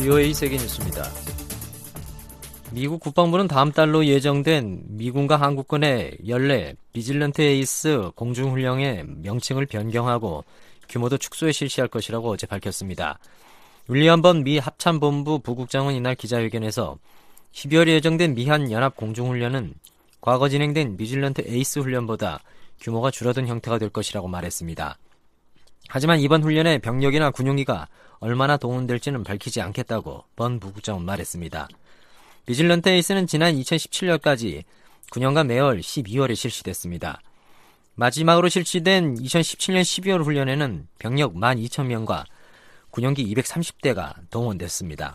VOA 세계뉴스입니다. 미국 국방부는 다음 달로 예정된 미군과 한국군의 연례 비질런트 에이스 공중훈련의 명칭을 변경하고 규모도 축소해 실시할 것이라고 어제 밝혔습니다. 윌리엄 번 미 합참본부 부국장은 이날 기자회견에서 12월에 예정된 미한 연합 공중훈련은 과거 진행된 비질런트 에이스 훈련보다 규모가 줄어든 형태가 될 것이라고 말했습니다. 하지만 이번 훈련에 병력이나 군용기가 얼마나 동원될지는 밝히지 않겠다고 번 부국장은 말했습니다. 비질런트 에이스는 지난 2017년까지 9년간 매월 12월에 실시됐습니다. 마지막으로 실시된 2017년 12월 훈련에는 병력 12,000명과 군용기 230대가 동원됐습니다.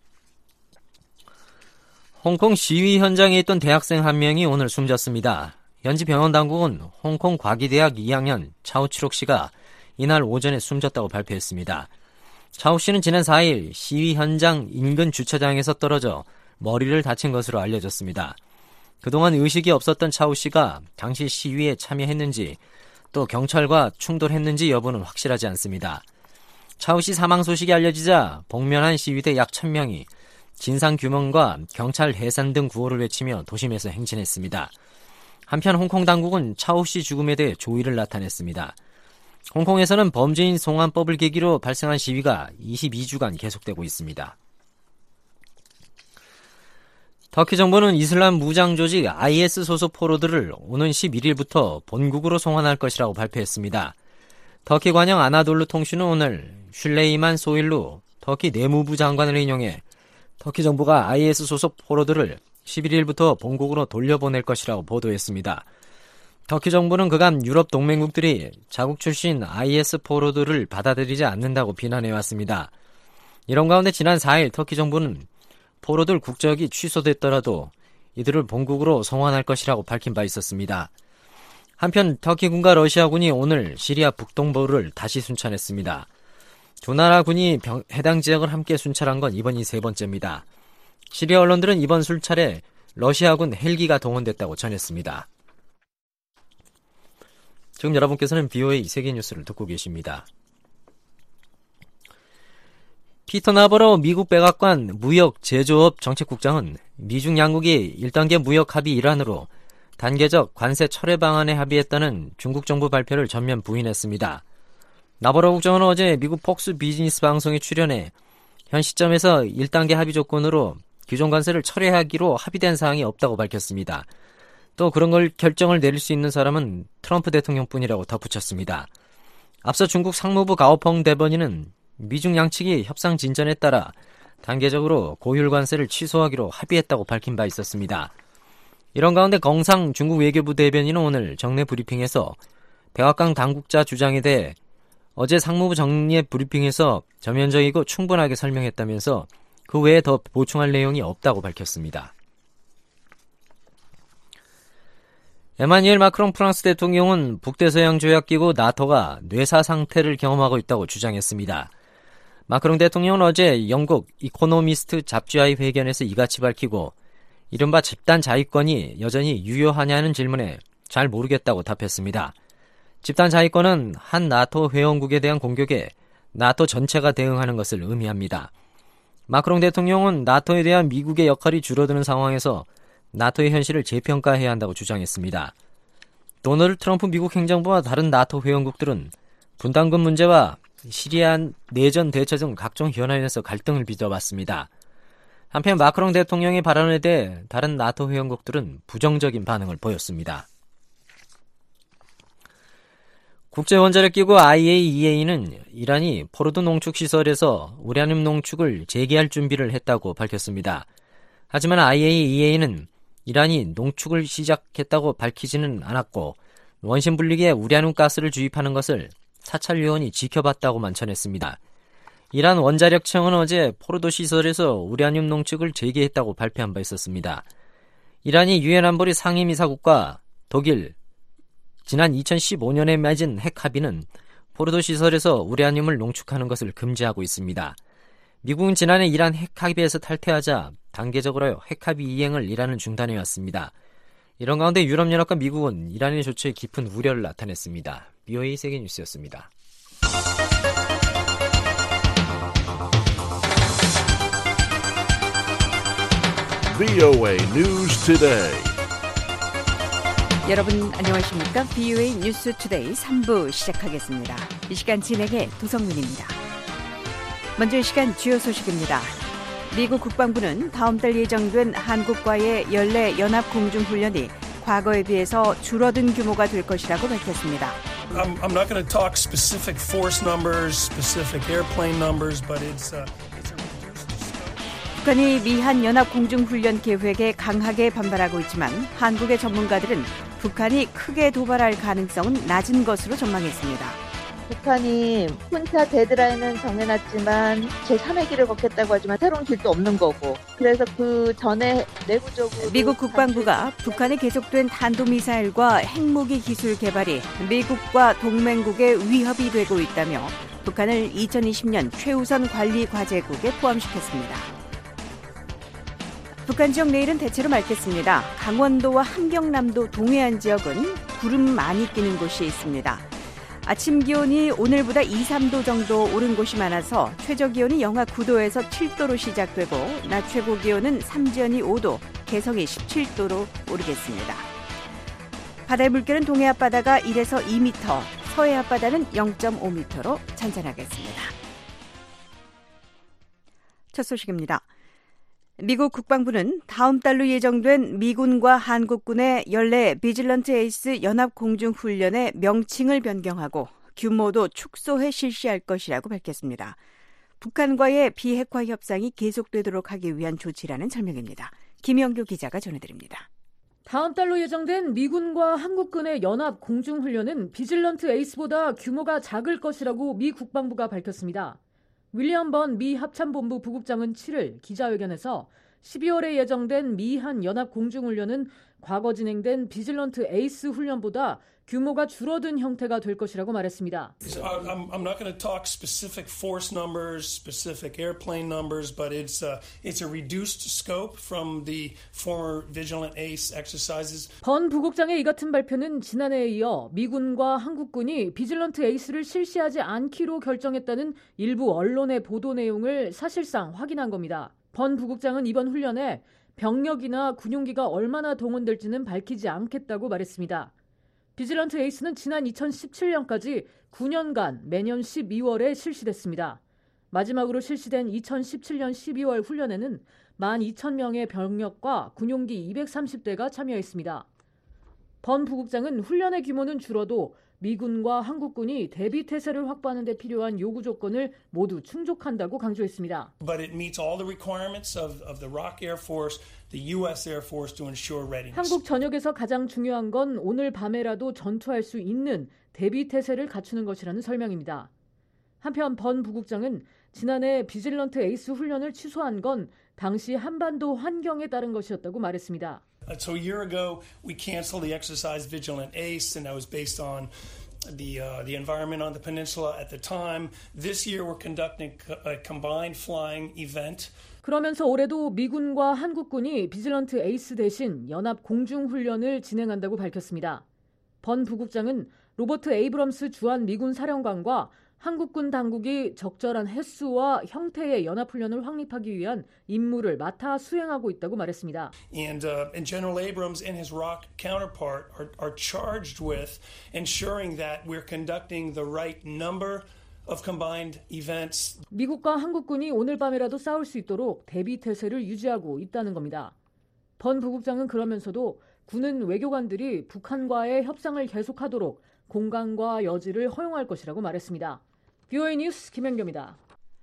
홍콩 시위 현장에 있던 대학생 한 명이 오늘 숨졌습니다. 현지 병원 당국은 홍콩 과기대학 2학년 차우치록 씨가 이날 오전에 숨졌다고 발표했습니다. 차우 씨는 지난 4일 시위 현장 인근 주차장에서 떨어져 머리를 다친 것으로 알려졌습니다. 그동안 의식이 없었던 차우 씨가 당시 시위에 참여했는지 또 경찰과 충돌했는지 여부는 확실하지 않습니다. 차우 씨 사망 소식이 알려지자 복면한 시위대 약 1,000명이 진상규명과 경찰 해산 등 구호를 외치며 도심에서 행진했습니다. 한편 홍콩 당국은 차우 씨 죽음에 대해 조의를 나타냈습니다. 홍콩에서는 범죄인 송환법을 계기로 발생한 시위가 22주간 계속되고 있습니다. 터키 정부는 이슬람 무장 조직 IS 소속 포로들을 오는 11일부터 본국으로 송환할 것이라고 발표했습니다. 터키 관영 아나돌루 통신은 오늘 슐레이만 소일루 터키 내무부 장관을 인용해 터키 정부가 IS 소속 포로들을 11일부터 본국으로 돌려보낼 것이라고 보도했습니다. 터키 정부는 그간 유럽 동맹국들이 자국 출신 IS 포로들을 받아들이지 않는다고 비난해왔습니다. 이런 가운데 지난 4일 터키 정부는 포로들 국적이 취소됐더라도 이들을 본국으로 송환할 것이라고 밝힌 바 있었습니다. 한편 터키군과 러시아군이 오늘 시리아 북동부를 다시 순찰했습니다. 두 나라 군이 해당 지역을 함께 순찰한 건 이번이 세 번째입니다. 시리아 언론들은 이번 순찰에 러시아군 헬기가 동원됐다고 전했습니다. 지금 여러분께서는 VOA 세계뉴스를 듣고 계십니다. 피터 나버로 미국 백악관 무역 제조업 정책국장은 미중 양국이 1단계 무역 합의 일환으로 단계적 관세 철회 방안에 합의했다는 중국 정부 발표를 전면 부인했습니다. 나버로 국장은 어제 미국 폭스 비즈니스 방송에 출연해 현 시점에서 1단계 합의 조건으로 기존 관세를 철회하기로 합의된 사항이 없다고 밝혔습니다. 또 그런 걸 결정을 내릴 수 있는 사람은 트럼프 대통령뿐이라고 덧붙였습니다. 앞서 중국 상무부 가오펑 대변인은 미중 양측이 협상 진전에 따라 단계적으로 고율 관세를 취소하기로 합의했다고 밝힌 바 있었습니다. 이런 가운데 경상 중국 외교부 대변인은 오늘 정례 브리핑에서 백악관 당국자 주장에 대해 어제 상무부 정례 브리핑에서 전면적이고 충분하게 설명했다면서 그 외에 더 보충할 내용이 없다고 밝혔습니다. 에마뉘엘 마크롱 프랑스 대통령은 북대서양 조약기구 나토가 뇌사 상태를 경험하고 있다고 주장했습니다. 마크롱 대통령은 어제 영국 이코노미스트 잡지와의 회견에서 이같이 밝히고 이른바 집단 자위권이 여전히 유효하냐는 질문에 잘 모르겠다고 답했습니다. 집단 자위권은 한 나토 회원국에 대한 공격에 나토 전체가 대응하는 것을 의미합니다. 마크롱 대통령은 나토에 대한 미국의 역할이 줄어드는 상황에서 나토의 현실을 재평가해야 한다고 주장했습니다. 도널드 트럼프 미국 행정부와 다른 나토 회원국들은 분담금 문제와 시리아 내전 대처 등 각종 현안에서 갈등을 빚어왔습니다. 한편 마크롱 대통령의 발언에 대해 다른 나토 회원국들은 부정적인 반응을 보였습니다. 국제원자력기구 IAEA는 이란이 포르드 농축시설에서 우라늄 농축을 재개할 준비를 했다고 밝혔습니다. 하지만 IAEA는 이란이 농축을 시작했다고 밝히지는 않았고 원심 분리기에 우라늄 가스를 주입하는 것을 사찰 요원이 지켜봤다고만 전했습니다. 이란 원자력청은 어제 포르도 시설에서 우라늄 농축을 재개했다고 발표한 바 있었습니다. 이란이 유엔 안보리 상임이사국과 독일, 지난 2015년에 맺은 핵 합의는 포르도 시설에서 우라늄을 농축하는 것을 금지하고 있습니다. 미국은 지난해 이란 핵 합의에서 탈퇴하자 단계적으로 핵 합의 이행을 이란은 중단해왔습니다. 이런 가운데 유럽연합과 미국은 이란의 조치에 깊은 우려를 나타냈습니다. VOA 세계뉴스였습니다. VOA News Today. 여러분 안녕하십니까? VOA 뉴스 투데이 3부 시작하겠습니다. 이 시간 진행의 도성문입니다. 먼저 이 시간 주요 소식입니다. 미국 국방부는 다음 달 예정된 한국과의 연례 연합 공중훈련이 과거에 비해서 줄어든 규모가 될 것이라고 밝혔습니다. I'm not going to talk specific force numbers, specific airplane numbers, but it's a reduced scope. 북한이 미한 연합 공중훈련 계획에 강하게 반발하고 있지만 한국의 전문가들은 북한이 크게 도발할 가능성은 낮은 것으로 전망했습니다. 북한이 혼자 데드라인은 정해놨지만 제3의 길을 걷겠다고 하지만 새로운 길도 없는 거고, 그래서 그 전에 내부적으로 미국 국방부가 북한의 계속된 탄도미사일과 핵무기 기술 개발이 미국과 동맹국에 위협이 되고 있다며 북한을 2020년 최우선 관리 과제국에 포함시켰습니다. 북한 지역 내일은 대체로 맑겠습니다. 강원도와 함경남도 동해안 지역은 구름 많이 끼는 곳이 있습니다. 아침 기온이 오늘보다 2, 3도 정도 오른 곳이 많아서 최저 기온이 영하 9도에서 7도로 시작되고 낮 최고 기온은 삼지연이 5도, 개성이 17도로 오르겠습니다. 바다의 물결은 동해 앞바다가 1에서 2m, 서해 앞바다는 0.5m로 잔잔하겠습니다. 첫 소식입니다. 미국 국방부는 다음 달로 예정된 미군과 한국군의 연례 비질런트 에이스 연합공중훈련의 명칭을 변경하고 규모도 축소해 실시할 것이라고 밝혔습니다. 북한과의 비핵화 협상이 계속되도록 하기 위한 조치라는 설명입니다. 김영규 기자가 전해드립니다. 다음 달로 예정된 미군과 한국군의 연합 공중훈련은 비질런트 에이스보다 규모가 작을 것이라고 미 국방부가 밝혔습니다. 윌리엄 번 미 합참본부 부국장은 7일 기자회견에서 12월에 예정된 미한 연합 공중훈련은 과거 진행된 비질런트 에이스 훈련보다 규모가 줄어든 형태가 될 것이라고 말했습니다. I'm not going to talk specific force numbers, specific airplane numbers, but it's a reduced scope from the former Vigilant Ace exercises. 번 부국장의 이 같은 발표는 지난해에 이어 미군과 한국군이 비질런트 에이스를 실시하지 않기로 결정했다는 일부 언론의 보도 내용을 사실상 확인한 겁니다. 번 부국장은 이번 훈련에 병력이나 군용기가 얼마나 동원될지는 밝히지 않겠다고 말했습니다. 비질런트 에이스는 지난 2017년까지 9년간 매년 12월에 실시됐습니다. 마지막으로 실시된 2017년 12월 훈련에는 12,000명의 병력과 군용기 230대가 참여했습니다. 번 부국장은 훈련의 규모는 줄어도 미군과 한국군이 대비태세를 확보하는 데 필요한 요구 조건을 모두 충족한다고 강조했습니다. But it meets all the requirements of the ROK Air Force, the U.S. Air Force to ensure readiness. 한국 전역에서 가장 중요한 건 오늘 밤에라도 전투할 수 있는 대비태세를 갖추는 것이라는 설명입니다. 한편 번 부국장은 지난해 비질런트 에이스 훈련을 취소한 건 당시 한반도 환경에 따른 것이었다고 말했습니다. So a year ago, we canceled the exercise Vigilant Ace, and that was based on the environment on the peninsula at the time. This year, we're conducting a combined flying event. 그러면서 올해도 미군과 한국군이 비질런트 에이스 대신 연합 공중훈련을 진행한다고 밝혔습니다. 번 부국장은 로버트 에이브럼스 주한 미군 사령관과 한국군 당국이 적절한 횟수와 형태의 연합훈련을 확립하기 위한 임무를 맡아 수행하고 있다고 말했습니다. And General Abrams and his ROK counterpart are charged with ensuring that we're conducting the right number of combined events. 미국과 한국군이 오늘 밤이라도 싸울 수 있도록 대비태세를 유지하고 있다는 겁니다. 번 부국장은 그러면서도 군은 외교관들이 북한과의 협상을 계속하도록 공간과 여지를 허용할 것이라고 말했습니다. VOA 뉴스 김현경입니다.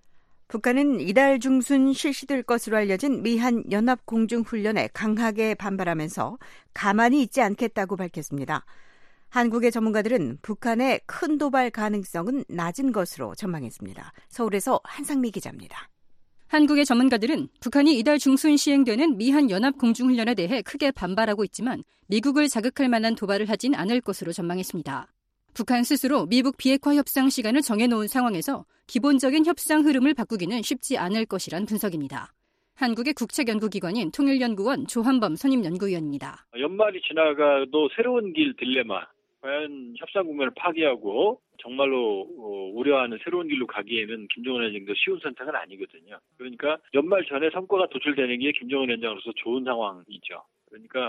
북한은 이달 중순 실시될 것으로 알려진 미한 연합 공중훈련에 강하게 반발하면서 가만히 있지 않겠다고 밝혔습니다. 한국의 전문가들은 북한의 큰 도발 가능성은 낮은 것으로 전망했습니다. 서울에서 한상미 기자입니다. 한국의 전문가들은 북한이 이달 중순 시행되는 미한 연합 공중훈련에 대해 크게 반발하고 있지만 미국을 자극할 만한 도발을 하진 않을 것으로 전망했습니다. 북한 스스로 미북 비핵화 협상 시간을 정해놓은 상황에서 기본적인 협상 흐름을 바꾸기는 쉽지 않을 것이란 분석입니다. 한국의 국책연구기관인 통일연구원 조한범 선임연구위원입니다. 연말이 지나가도 새로운 길 딜레마, 과연 협상 국면을 파기하고 정말로 우려하는 새로운 길로 가기에는 김정은 위원장도 쉬운 선택은 아니거든요. 그러니까 연말 전에 성과가 도출되는 게 김정은 위원장으로서 좋은 상황이죠. 그러니까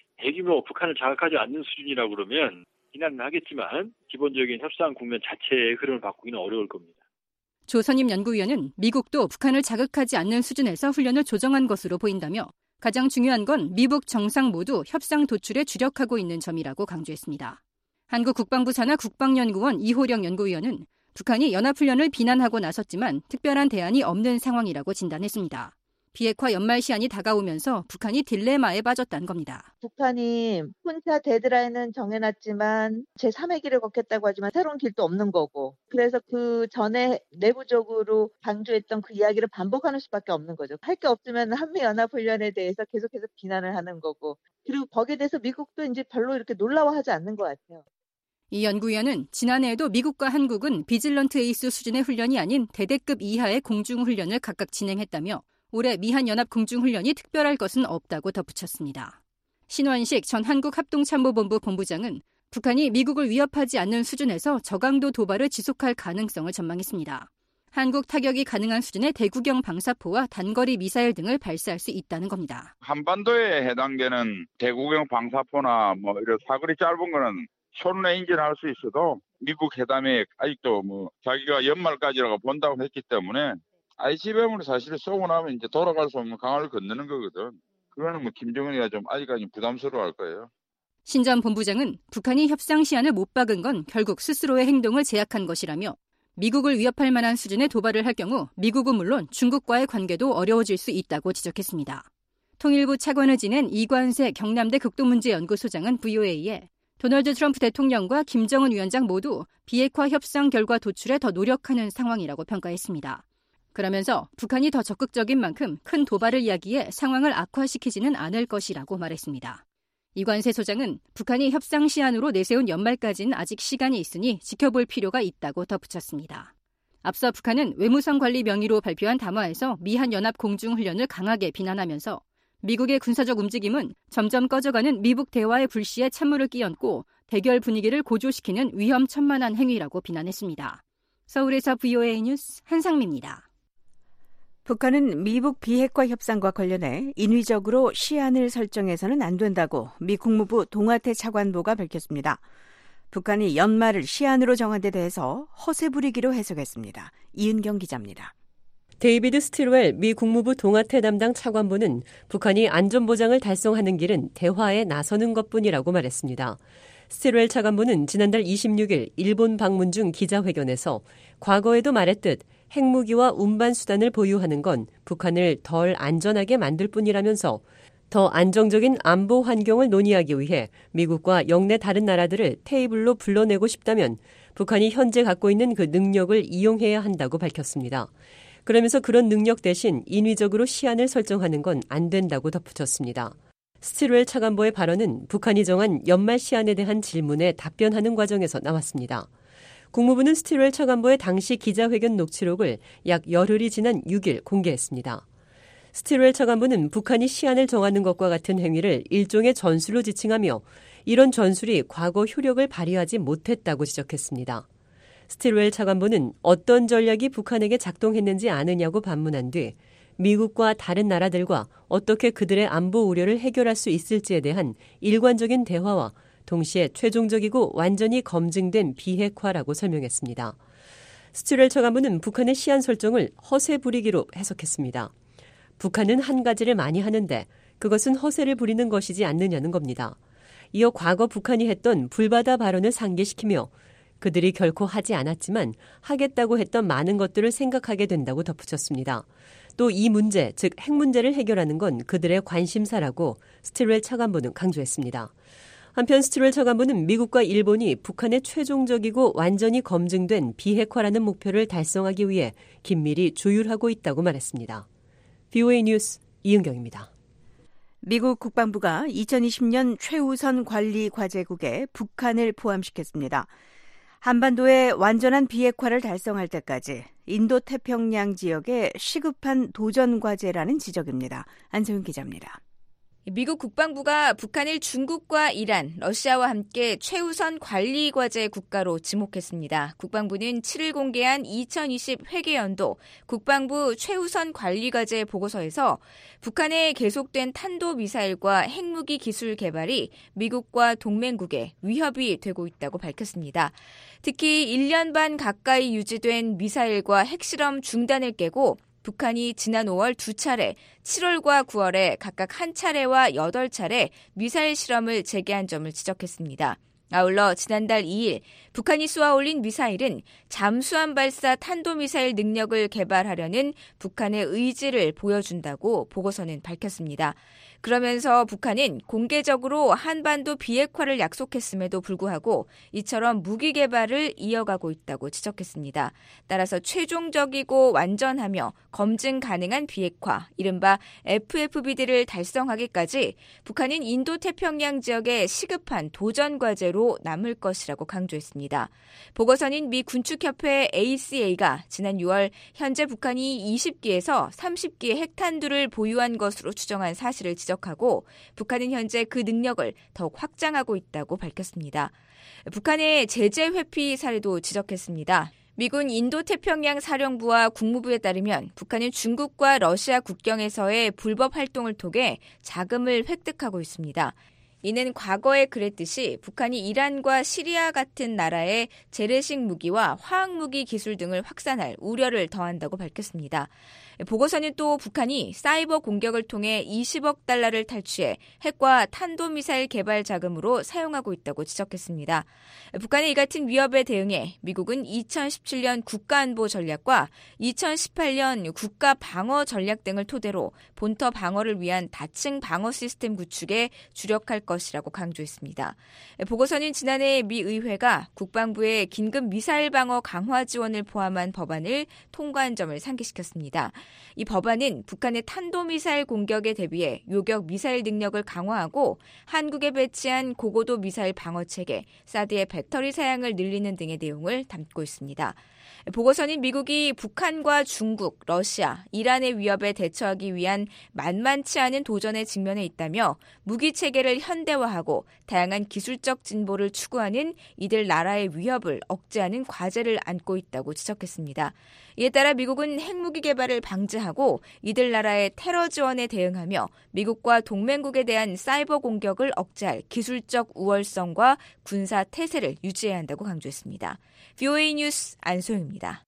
대규모 북한을 자극하지 않는 수준이라고 그러면 비난은 하겠지만 기본적인 협상 국면 자체의 흐름을 바꾸기는 어려울 겁니다. 조선임 연구위원은 미국도 북한을 자극하지 않는 수준에서 훈련을 조정한 것으로 보인다며 가장 중요한 건 미북 정상 모두 협상 도출에 주력하고 있는 점이라고 강조했습니다. 한국 국방부 산하 국방연구원 이호령 연구위원은 북한이 연합훈련을 비난하고 나섰지만 특별한 대안이 없는 상황이라고 진단했습니다. 비핵화 연말 시한이 다가오면서 북한이 딜레마에 빠졌다는 겁니다. 북한이 혼자 데드라인은 정해놨지만 제3의 길을 걷겠다고 하지만 새로운 길도 없는 거고, 그래서 그 전에 내부적으로 강조했던 그 이야기를 반복하는 수밖에 없는 거죠. 할 게 없으면 한미연합훈련에 대해서 계속해서 비난을 하는 거고, 그리고 거기에 대해서 미국도 이제 별로 이렇게 놀라워하지 않는 것 같아요. 이 연구위원은 지난해에도 미국과 한국은 비질런트 에이스 수준의 훈련이 아닌 대대급 이하의 공중훈련을 각각 진행했다며 올해 미한연합 공중훈련이 특별할 것은 없다고 덧붙였습니다. 신원식 전 한국합동참모본부 본부장은 북한이 미국을 위협하지 않는 수준에서 저강도 도발을 지속할 가능성을 전망했습니다. 한국 타격이 가능한 수준의 대구경 방사포와 단거리 미사일 등을 발사할 수 있다는 겁니다. 한반도에 해당되는 대구경 방사포나 이런 사거리 짧은 거는 숏레인지를 할 수 있어도 미국 회담에 아직도 자기가 연말까지라고 본다고 했기 때문에 ICBM으로 사실 쏘고 나면 이제 돌아갈 수 없는 강을 건너는 거거든. 그거는 김정은이가 좀 아직까지 부담스러워할 거예요. 신 전 본부장은 북한이 협상 시한을 못 박은 건 결국 스스로의 행동을 제약한 것이라며 미국을 위협할 만한 수준의 도발을 할 경우 미국은 물론 중국과의 관계도 어려워질 수 있다고 지적했습니다. 통일부 차관을 지낸 이관세 경남대 극동문제연구소장은 VOA에 도널드 트럼프 대통령과 김정은 위원장 모두 비핵화 협상 결과 도출에 더 노력하는 상황이라고 평가했습니다. 그러면서 북한이 더 적극적인 만큼 큰 도발을 야기해 상황을 악화시키지는 않을 것이라고 말했습니다. 이관세 소장은 북한이 협상 시한으로 내세운 연말까지는 아직 시간이 있으니 지켜볼 필요가 있다고 덧붙였습니다. 앞서 북한은 외무성 관리 명의로 발표한 담화에서 미한연합 공중훈련을 강하게 비난하면서 미국의 군사적 움직임은 점점 꺼져가는 미북 대화의 불씨에 찬물을 끼얹고 대결 분위기를 고조시키는 위험천만한 행위라고 비난했습니다. 서울에서 VOA 뉴스 한상미입니다. 북한은 미북 비핵화 협상과 관련해 인위적으로 시한을 설정해서는 안 된다고 미 국무부 동아태 차관보가 밝혔습니다. 북한이 연말을 시한으로 정한 데 대해서 허세 부리기로 해석했습니다. 이은경 기자입니다. 데이비드 스틸웰 미 국무부 동아태 담당 차관보는 북한이 안전보장을 달성하는 길은 대화에 나서는 것뿐이라고 말했습니다. 스틸웰 차관보는 지난달 26일 일본 방문 중 기자회견에서 과거에도 말했듯 핵무기와 운반수단을 보유하는 건 북한을 덜 안전하게 만들 뿐이라면서 더 안정적인 안보 환경을 논의하기 위해 미국과 영내 다른 나라들을 테이블로 불러내고 싶다면 북한이 현재 갖고 있는 그 능력을 이용해야 한다고 밝혔습니다. 그러면서 그런 능력 대신 인위적으로 시한을 설정하는 건 안 된다고 덧붙였습니다. 스틸웰 차관보의 발언은 북한이 정한 연말 시한에 대한 질문에 답변하는 과정에서 나왔습니다. 국무부는 스틸웰 차관보의 당시 기자회견 녹취록을 약 열흘이 지난 6일 공개했습니다. 스틸웰 차관보는 북한이 시한을 정하는 것과 같은 행위를 일종의 전술로 지칭하며 이런 전술이 과거 효력을 발휘하지 못했다고 지적했습니다. 스틸웰 차관보는 어떤 전략이 북한에게 작동했는지 아느냐고 반문한 뒤 미국과 다른 나라들과 어떻게 그들의 안보 우려를 해결할 수 있을지에 대한 일관적인 대화와 동시에 최종적이고 완전히 검증된 비핵화라고 설명했습니다. 스틸웰 차관보는 북한의 시한 설정을 허세 부리기로 해석했습니다. 북한은 한 가지를 많이 하는데 그것은 허세를 부리는 것이지 않느냐는 겁니다. 이어 과거 북한이 했던 불바다 발언을 상기시키며 그들이 결코 하지 않았지만 하겠다고 했던 많은 것들을 생각하게 된다고 덧붙였습니다. 또 이 문제, 즉 핵 문제를 해결하는 건 그들의 관심사라고 스틸웰 차관보는 강조했습니다. 한편 스틸웰 차관보는 미국과 일본이 북한의 최종적이고 완전히 검증된 비핵화라는 목표를 달성하기 위해 긴밀히 조율하고 있다고 말했습니다. VOA 뉴스 이은경입니다. 미국 국방부가 2020년 최우선 관리 과제국에 북한을 포함시켰습니다. 한반도의 완전한 비핵화를 달성할 때까지 인도태평양 지역의 시급한 도전 과제라는 지적입니다. 안소영 기자입니다. 미국 국방부가 북한을 중국과 이란, 러시아와 함께 최우선 관리 과제 국가로 지목했습니다. 국방부는 7일 공개한 2020 회계연도 국방부 최우선 관리 과제 보고서에서 북한의 계속된 탄도미사일과 핵무기 기술 개발이 미국과 동맹국에 위협이 되고 있다고 밝혔습니다. 특히 1년 반 가까이 유지된 미사일과 핵실험 중단을 깨고 북한이 지난 5월 2차례, 7월과 9월에 각각 1차례와 8차례 미사일 실험을 재개한 점을 지적했습니다. 아울러 지난달 2일 북한이 쏘아 올린 미사일은 잠수함 발사 탄도미사일 능력을 개발하려는 북한의 의지를 보여준다고 보고서는 밝혔습니다. 그러면서 북한은 공개적으로 한반도 비핵화를 약속했음에도 불구하고 이처럼 무기 개발을 이어가고 있다고 지적했습니다. 따라서 최종적이고 완전하며 검증 가능한 비핵화, 이른바 FFBD를 달성하기까지 북한은 인도태평양 지역의 시급한 도전 과제로 남을 것이라고 강조했습니다. 보고서는 미 군축협회 ACA가 지난 6월 현재 북한이 20기에서 30기의 핵탄두를 보유한 것으로 추정한 사실을 지적하고 북한은 현재 그 능력을 더욱 확장하고 있다고 밝혔습니다. 북한의 제재 회피 사례도 지적했습니다. 미군 인도태평양 사령부와 국무부에 따르면 북한은 중국과 러시아 국경에서의 불법 활동을 통해 자금을 획득하고 있습니다. 이는 과거에 그랬듯이 북한이 이란과 시리아 같은 나라의 재래식 무기와 화학무기 기술 등을 확산할 우려를 더한다고 밝혔습니다. 보고서는 또 북한이 사이버 공격을 통해 20억 달러를 탈취해 핵과 탄도미사일 개발 자금으로 사용하고 있다고 지적했습니다. 북한의 이 같은 위협에 대응해 미국은 2017년 국가안보 전략과 2018년 국가방어 전략 등을 토대로 본토 방어를 위한 다층 방어 시스템 구축에 주력할 것이라고 강조했습니다. 보고서는 지난해 미 의회가 국방부의 긴급 미사일 방어 강화 지원을 포함한 법안을 통과한 점을 상기시켰습니다. 이 법안은 북한의 탄도미사일 공격에 대비해 요격 미사일 능력을 강화하고 한국에 배치한 고고도 미사일 방어체계, 사드의 배터리 사양을 늘리는 등의 내용을 담고 있습니다. 보고서는 미국이 북한과 중국, 러시아, 이란의 위협에 대처하기 위한 만만치 않은 도전에 직면해 있다며 무기 체계를 현대화하고 다양한 기술적 진보를 추구하는 이들 나라의 위협을 억제하는 과제를 안고 있다고 지적했습니다. 이에 따라 미국은 핵무기 개발을 방지하고 이들 나라의 테러 지원에 대응하며 미국과 동맹국에 대한 사이버 공격을 억제할 기술적 우월성과 군사 태세를 유지해야 한다고 강조했습니다. VOA 뉴스 안소영입니다.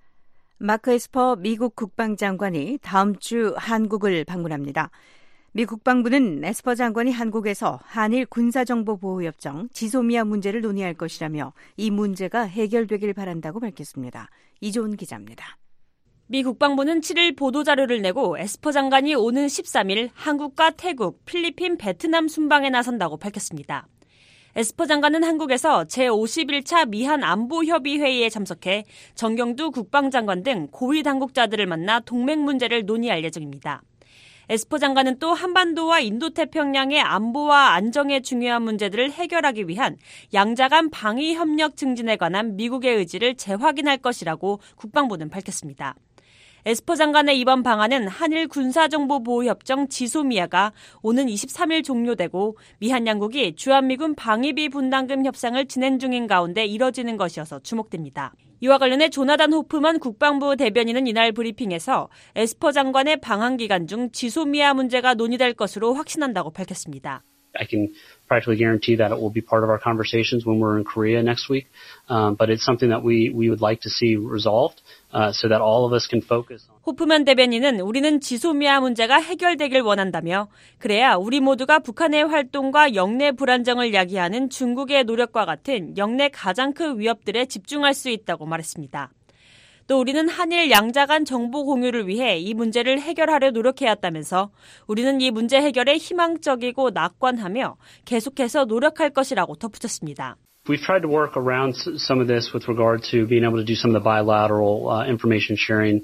마크 에스퍼 미국 국방장관이 다음 주 한국을 방문합니다. 미 국방부는 에스퍼 장관이 한국에서 한일 군사정보보호협정 지소미아 문제를 논의할 것이라며 이 문제가 해결되길 바란다고 밝혔습니다. 이조은 기자입니다. 미 국방부는 7일 보도자료를 내고 에스퍼 장관이 오는 13일 한국과 태국, 필리핀, 베트남 순방에 나선다고 밝혔습니다. 에스퍼 장관은 한국에서 제51차 미한 안보협의회의에 참석해 정경두 국방장관 등 고위 당국자들을 만나 동맹 문제를 논의할 예정입니다. 에스퍼 장관은 또 한반도와 인도태평양의 안보와 안정에 중요한 문제들을 해결하기 위한 양자 간 방위 협력 증진에 관한 미국의 의지를 재확인할 것이라고 국방부는 밝혔습니다. 에스퍼 장관의 이번 방안은 한일 군사정보보호협정 지소미아가 오는 23일 종료되고 미한 양국이 주한미군 방위비 분담금 협상을 진행 중인 가운데 이뤄지는 것이어서 주목됩니다. 이와 관련해 조나단 호프먼 국방부 대변인은 이날 브리핑에서 에스퍼 장관의 방한 기간 중 지소미아 문제가 논의될 것으로 확신한다고 밝혔습니다. I can practically guarantee that it will be part of our conversations when we're in Korea next week. But it's something that we would like to see resolved so that all of us can focus on. 호프먼 대변인은 우리는 지소미아 문제가 해결되길 원한다며 그래야 우리 모두가 북한의 활동과 영내 불안정을 야기하는 중국의 노력과 같은 영내 가장 큰 위협들에 집중할 수 있다고 말했습니다. 또 우리는 한일 양자 간 정보 공유를 위해 이 문제를 해결하려 노력해야 한다면서 우리는 이 문제 해결에 희망적이고 낙관하며 계속해서 노력할 것이라고 덧붙였습니다. We've tried to work around some of this with regard to being able to do some of the bilateral information sharing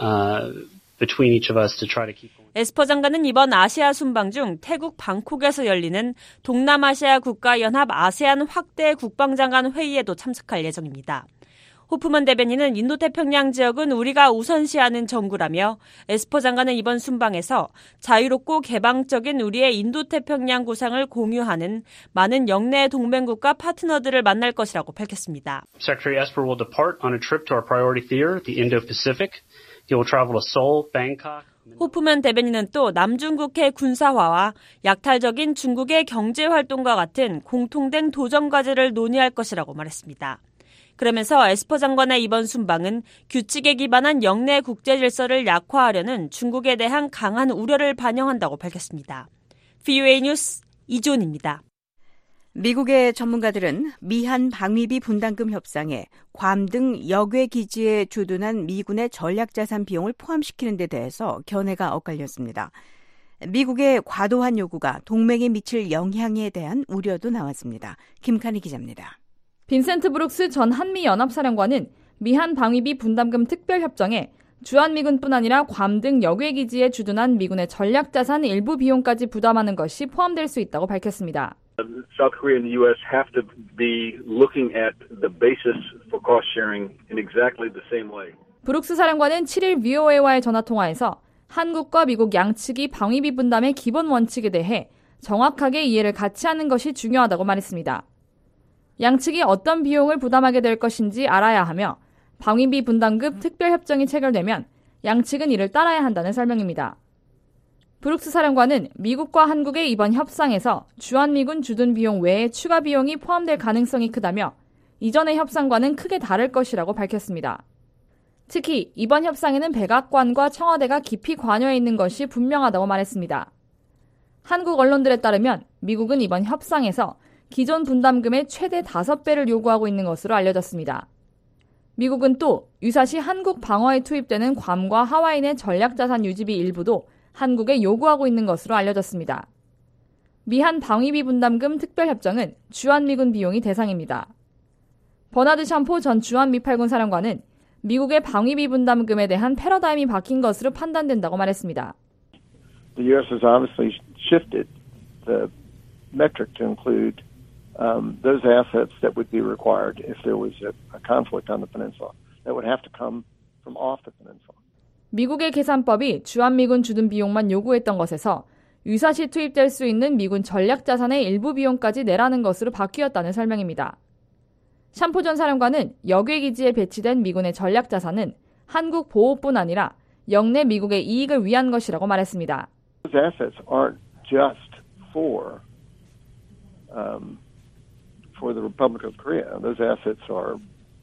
between each of us to try to keep going. 에스퍼 장관은 이번 아시아 순방 중 태국 방콕에서 열리는 동남아시아 국가연합 아세안 확대 국방장관 회의에도 참석할 예정입니다. 호프먼 대변인은 인도태평양 지역은 우리가 우선시하는 정구라며 에스퍼 장관은 이번 순방에서 자유롭고 개방적인 우리의 인도태평양 구상을 공유하는 많은 영내 동맹국가 파트너들을 만날 것이라고 밝혔습니다. Secretary Esper will depart on a trip to our priority theater, the Indo-Pacific. He will travel to Seoul, Bangkok. 호프먼 대변인은 또 남중국해 군사화와 약탈적인 중국의 경제활동과 같은 공통된 도전과제를 논의할 것이라고 말했습니다. 그러면서 에스퍼 장관의 이번 순방은 규칙에 기반한 영내 국제 질서를 약화하려는 중국에 대한 강한 우려를 반영한다고 밝혔습니다. VOA 뉴스 이존입니다. 미국의 전문가들은 미한 방위비 분담금 협상에 괌 등 역외 기지에 주둔한 미군의 전략자산 비용을 포함시키는 데 대해서 견해가 엇갈렸습니다. 미국의 과도한 요구가 동맹에 미칠 영향에 대한 우려도 나왔습니다. 김칸희 기자입니다. 빈센트 브룩스 전 한미연합사령관은 미한 방위비 분담금 특별협정에 주한미군뿐 아니라 괌 등 역외 기지에 주둔한 미군의 전략자산 일부 비용까지 부담하는 것이 포함될 수 있다고 밝혔습니다. South Korea and the U.S. have to be looking at the basis for cost sharing in exactly the same way. 브룩스 사령관은 7일 VOA와의 전화통화에서 한국과 미국 양측이 방위비 분담의 기본 원칙에 대해 정확하게 이해를 같이 하는 것이 중요하다고 말했습니다. 양측이 어떤 비용을 부담하게 될 것인지 알아야 하며 방위비 분담금 특별협정이 체결되면 양측은 이를 따라야 한다는 설명입니다. 브룩스 사령관은 미국과 한국의 이번 협상에서 주한미군 주둔 비용 외에 추가 비용이 포함될 가능성이 크다며 이전의 협상과는 크게 다를 것이라고 밝혔습니다. 특히 이번 협상에는 백악관과 청와대가 깊이 관여해 있는 것이 분명하다고 말했습니다. 한국 언론들에 따르면 미국은 이번 협상에서 기존 분담금의 최대 5배를 요구하고 있는 것으로 알려졌습니다. 미국은 또 유사시 한국 방어에 투입되는 괌과 하와이 내 전략자산 유지비 일부도 한국에 요구하고 있는 것으로 알려졌습니다. 미한 방위비 분담금 특별협정은 주한미군 비용이 대상입니다. 버나드 샴포 전 주한미팔군 사령관은 미국의 방위비 분담금에 대한 패러다임이 바뀐 것으로 판단된다고 말했습니다. The U.S. has obviously shifted the metric to include those assets that would be required if there was a conflict on the peninsula that would have to come from off the peninsula. 미국의 계산법이 주한미군 주둔 비용만 요구했던 것에서 유사시 투입될 수 있는 미군 전략자산의 일부 비용까지 내라는 것으로 바뀌었다는 설명입니다. 샴포 전 사령관은 역외 기지에 배치된 미군의 전략자산은 한국 보호뿐 아니라 영내 미국의 이익을 위한 것이라고 말했습니다. Those assets aren't just for the Republic of Korea. Those assets are,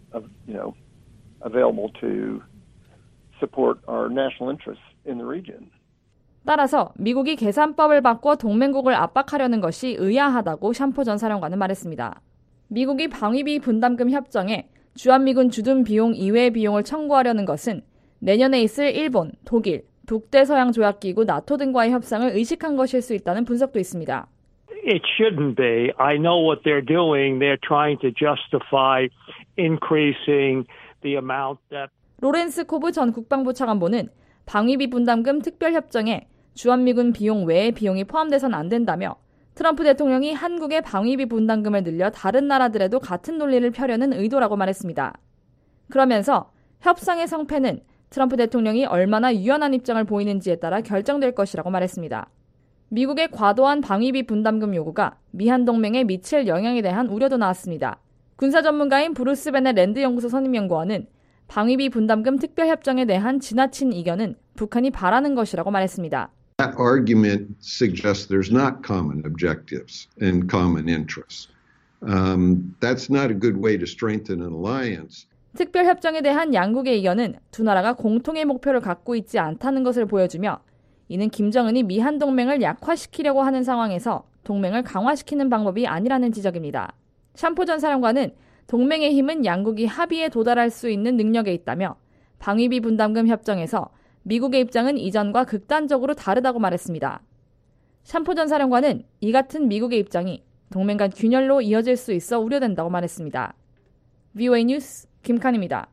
available to support our national interests in the region. 따라서 미국이 계산법을 바꿔 동맹국을 압박하려는 것이 의아하다고 샴포 전 사령관은 말했습니다. 미국이 방위비 분담금 협정에 주한미군 주둔 비용 이외의 비용을 청구하려는 것은 내년에 있을 일본, 독일, 북대서양 조약기구 나토 등과의 협상을 의식한 것일 수 있다는 분석도 있습니다. It shouldn't be. I know what they're doing. They're trying to justify increasing the amount that 로렌스 코브 전 국방부 차관보는 방위비 분담금 특별협정에 주한미군 비용 외의 비용이 포함돼선 안 된다며 트럼프 대통령이 한국의 방위비 분담금을 늘려 다른 나라들에도 같은 논리를 펴려는 의도라고 말했습니다. 그러면서 협상의 성패는 트럼프 대통령이 얼마나 유연한 입장을 보이는지에 따라 결정될 것이라고 말했습니다. 미국의 과도한 방위비 분담금 요구가 미한 동맹에 미칠 영향에 대한 우려도 나왔습니다. 군사 전문가인 브루스 베넷 랜드 연구소 선임연구원은 방위비 분담금 특별협정에 대한 지나친 이견은 북한이 바라는 것이라고 말했습니다. That argument suggests there's not common objectives and common interests. That's not a good way to strengthen an alliance. 특별협정에 대한 양국의 이견은 두 나라가 공통의 목표를 갖고 있지 않다는 것을 보여주며 이는 김정은이 미한 동맹을 약화시키려고 하는 상황에서 동맹을 강화시키는 방법이 아니라는 지적입니다. 샴포 전 사령관은 동맹의 힘은 양국이 합의에 도달할 수 있는 능력에 있다며 방위비 분담금 협정에서 미국의 입장은 이전과 극단적으로 다르다고 말했습니다. 샴포 전 사령관은 이 같은 미국의 입장이 동맹 간 균열로 이어질 수 있어 우려된다고 말했습니다. VOA 뉴스 김칸입니다.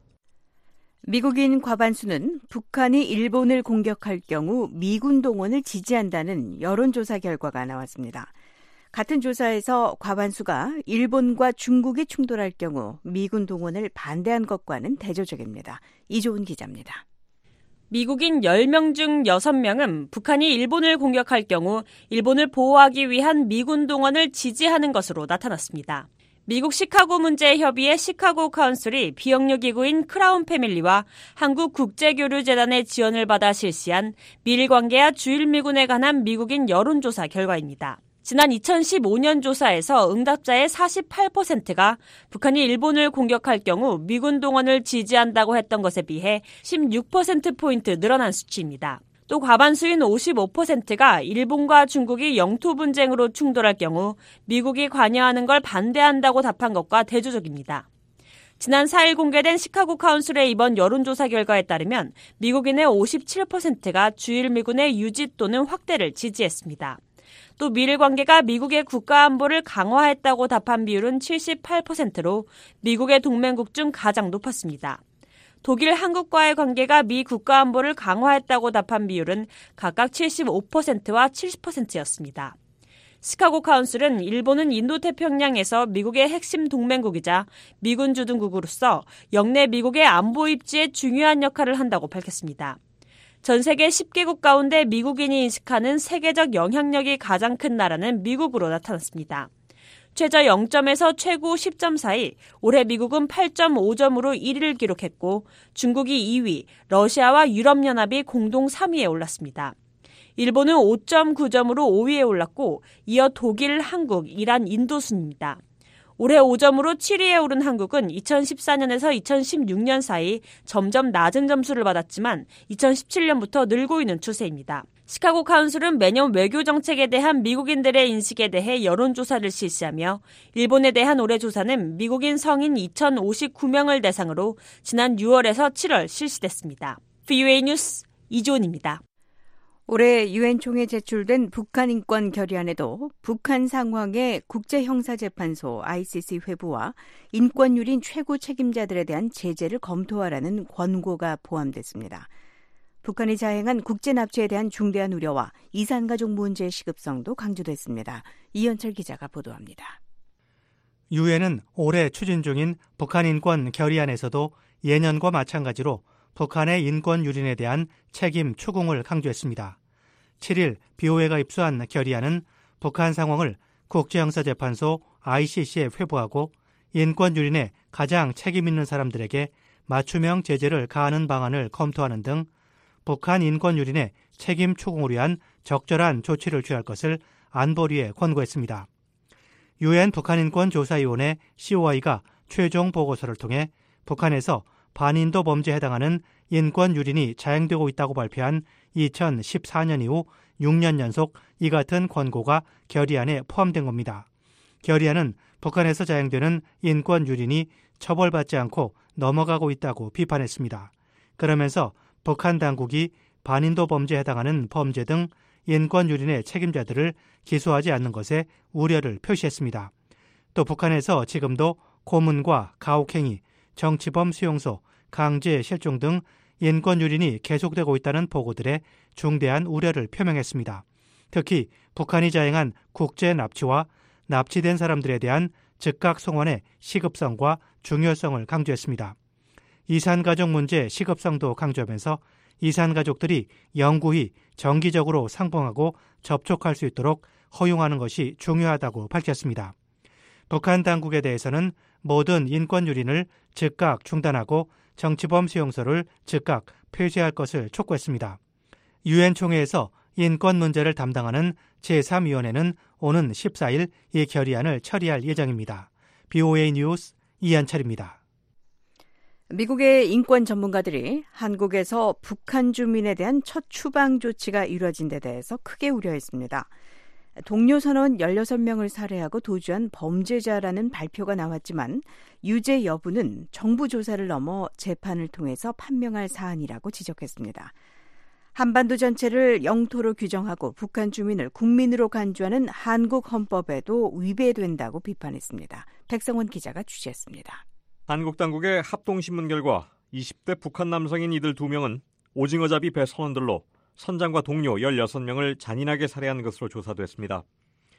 미국인 과반수는 북한이 일본을 공격할 경우 미군 동원을 지지한다는 여론조사 결과가 나왔습니다. 같은 조사에서 과반수가 일본과 중국이 충돌할 경우 미군 동원을 반대한 것과는 대조적입니다. 이조은 기자입니다. 미국인 10명 중 6명은 북한이 일본을 공격할 경우 일본을 보호하기 위한 미군 동원을 지지하는 것으로 나타났습니다. 미국 시카고 문제협의회 시카고 카운슬이 비영리 기구인 크라운 패밀리와 한국국제교류재단의 지원을 받아 실시한 미일 관계와 주일 미군에 관한 미국인 여론조사 결과입니다. 지난 2015년 조사에서 응답자의 48%가 북한이 일본을 공격할 경우 미군 동원을 지지한다고 했던 것에 비해 16%포인트 늘어난 수치입니다. 또 과반수인 55%가 일본과 중국이 영토 분쟁으로 충돌할 경우 미국이 관여하는 걸 반대한다고 답한 것과 대조적입니다. 지난 4일 공개된 시카고 카운슬의 이번 여론조사 결과에 따르면 미국인의 57%가 주일 미군의 유지 또는 확대를 지지했습니다. 또 미일 관계가 미국의 국가 안보를 강화했다고 답한 비율은 78%로 미국의 동맹국 중 가장 높았습니다. 독일, 한국과의 관계가 미 국가 안보를 강화했다고 답한 비율은 각각 75%와 70%였습니다. 시카고 카운슬은 일본은 인도태평양에서 미국의 핵심 동맹국이자 미군 주둔국으로서 영내 미국의 안보 입지에 중요한 역할을 한다고 밝혔습니다. 전 세계 10개국 가운데 미국인이 인식하는 세계적 영향력이 가장 큰 나라는 미국으로 나타났습니다. 최저 0점에서 최고 10점 사이 올해 미국은 8.5점으로 1위를 기록했고 중국이 2위, 러시아와 유럽연합이 공동 3위에 올랐습니다. 일본은 5.9점으로 5위에 올랐고 이어 독일, 한국, 이란, 인도 순입니다. 올해 5점으로 7위에 오른 한국은 2014년에서 2016년 사이 점점 낮은 점수를 받았지만 2017년부터 늘고 있는 추세입니다. 시카고 카운슬은 매년 외교 정책에 대한 미국인들의 인식에 대해 여론조사를 실시하며 일본에 대한 올해 조사는 미국인 성인 2,059명을 대상으로 지난 6월에서 7월 실시됐습니다. VOA 뉴스 이조은입니다. 올해 유엔 총회에 제출된 북한 인권 결의안에도 북한 상황의 국제형사재판소 ICC 회부와 인권유린 최고 책임자들에 대한 제재를 검토하라는 권고가 포함됐습니다. 북한이 자행한 국제납치에 대한 중대한 우려와 이산가족 문제의 시급성도 강조됐습니다. 이현철 기자가 보도합니다. 유엔은 올해 추진 중인 북한 인권 결의안에서도 예년과 마찬가지로 북한의 인권 유린에 대한 책임 추궁을 강조했습니다. 7일 BOA가 입수한 결의안은 북한 상황을 국제형사재판소 ICC에 회부하고 인권 유린에 가장 책임 있는 사람들에게 맞춤형 제재를 가하는 방안을 검토하는 등 북한 인권 유린의 책임 추궁을 위한 적절한 조치를 취할 것을 안보리에 권고했습니다. 유엔 북한인권조사위원회 COI가 최종 보고서를 통해 북한에서 반인도 범죄에 해당하는 인권 유린이 자행되고 있다고 발표한 2014년 이후 6년 연속 이 같은 권고가 결의안에 포함된 겁니다. 결의안은 북한에서 자행되는 인권 유린이 처벌받지 않고 넘어가고 있다고 비판했습니다. 그러면서 북한 당국이 반인도 범죄에 해당하는 범죄 등 인권 유린의 책임자들을 기소하지 않는 것에 우려를 표시했습니다. 또 북한에서 지금도 고문과 가혹행위, 정치범 수용소, 강제 실종 등 인권 유린이 계속되고 있다는 보고들에 중대한 우려를 표명했습니다. 특히 북한이 자행한 국제 납치와 납치된 사람들에 대한 즉각 송환의 시급성과 중요성을 강조했습니다. 이산가족 문제 시급성도 강조하면서 이산가족들이 영구히 정기적으로 상봉하고 접촉할 수 있도록 허용하는 것이 중요하다고 밝혔습니다. 북한 당국에 대해서는 모든 인권 유린을 즉각 중단하고 정치범 수용소를 즉각 폐쇄할 것을 촉구했습니다. 유엔 총회에서 인권 문제를 담당하는 제3위원회는 오는 14일 이 결의안을 처리할 예정입니다. BOA 뉴스 이한철입니다. 미국의 인권 전문가들이 한국에서 북한 주민에 대한 첫 추방 조치가 이루어진 데 대해서 크게 우려했습니다. 동료 선원 16명을 살해하고 도주한 범죄자라는 발표가 나왔지만 유죄 여부는 정부 조사를 넘어 재판을 통해서 판명할 사안이라고 지적했습니다. 한반도 전체를 영토로 규정하고 북한 주민을 국민으로 간주하는 한국 헌법에도 위배된다고 비판했습니다. 백성원 기자가 취재했습니다. 한국 당국의 합동신문 결과 20대 북한 남성인 이들 2명은 오징어잡이 배 선원들로 선장과 동료 16명을 잔인하게 살해한 것으로 조사됐습니다.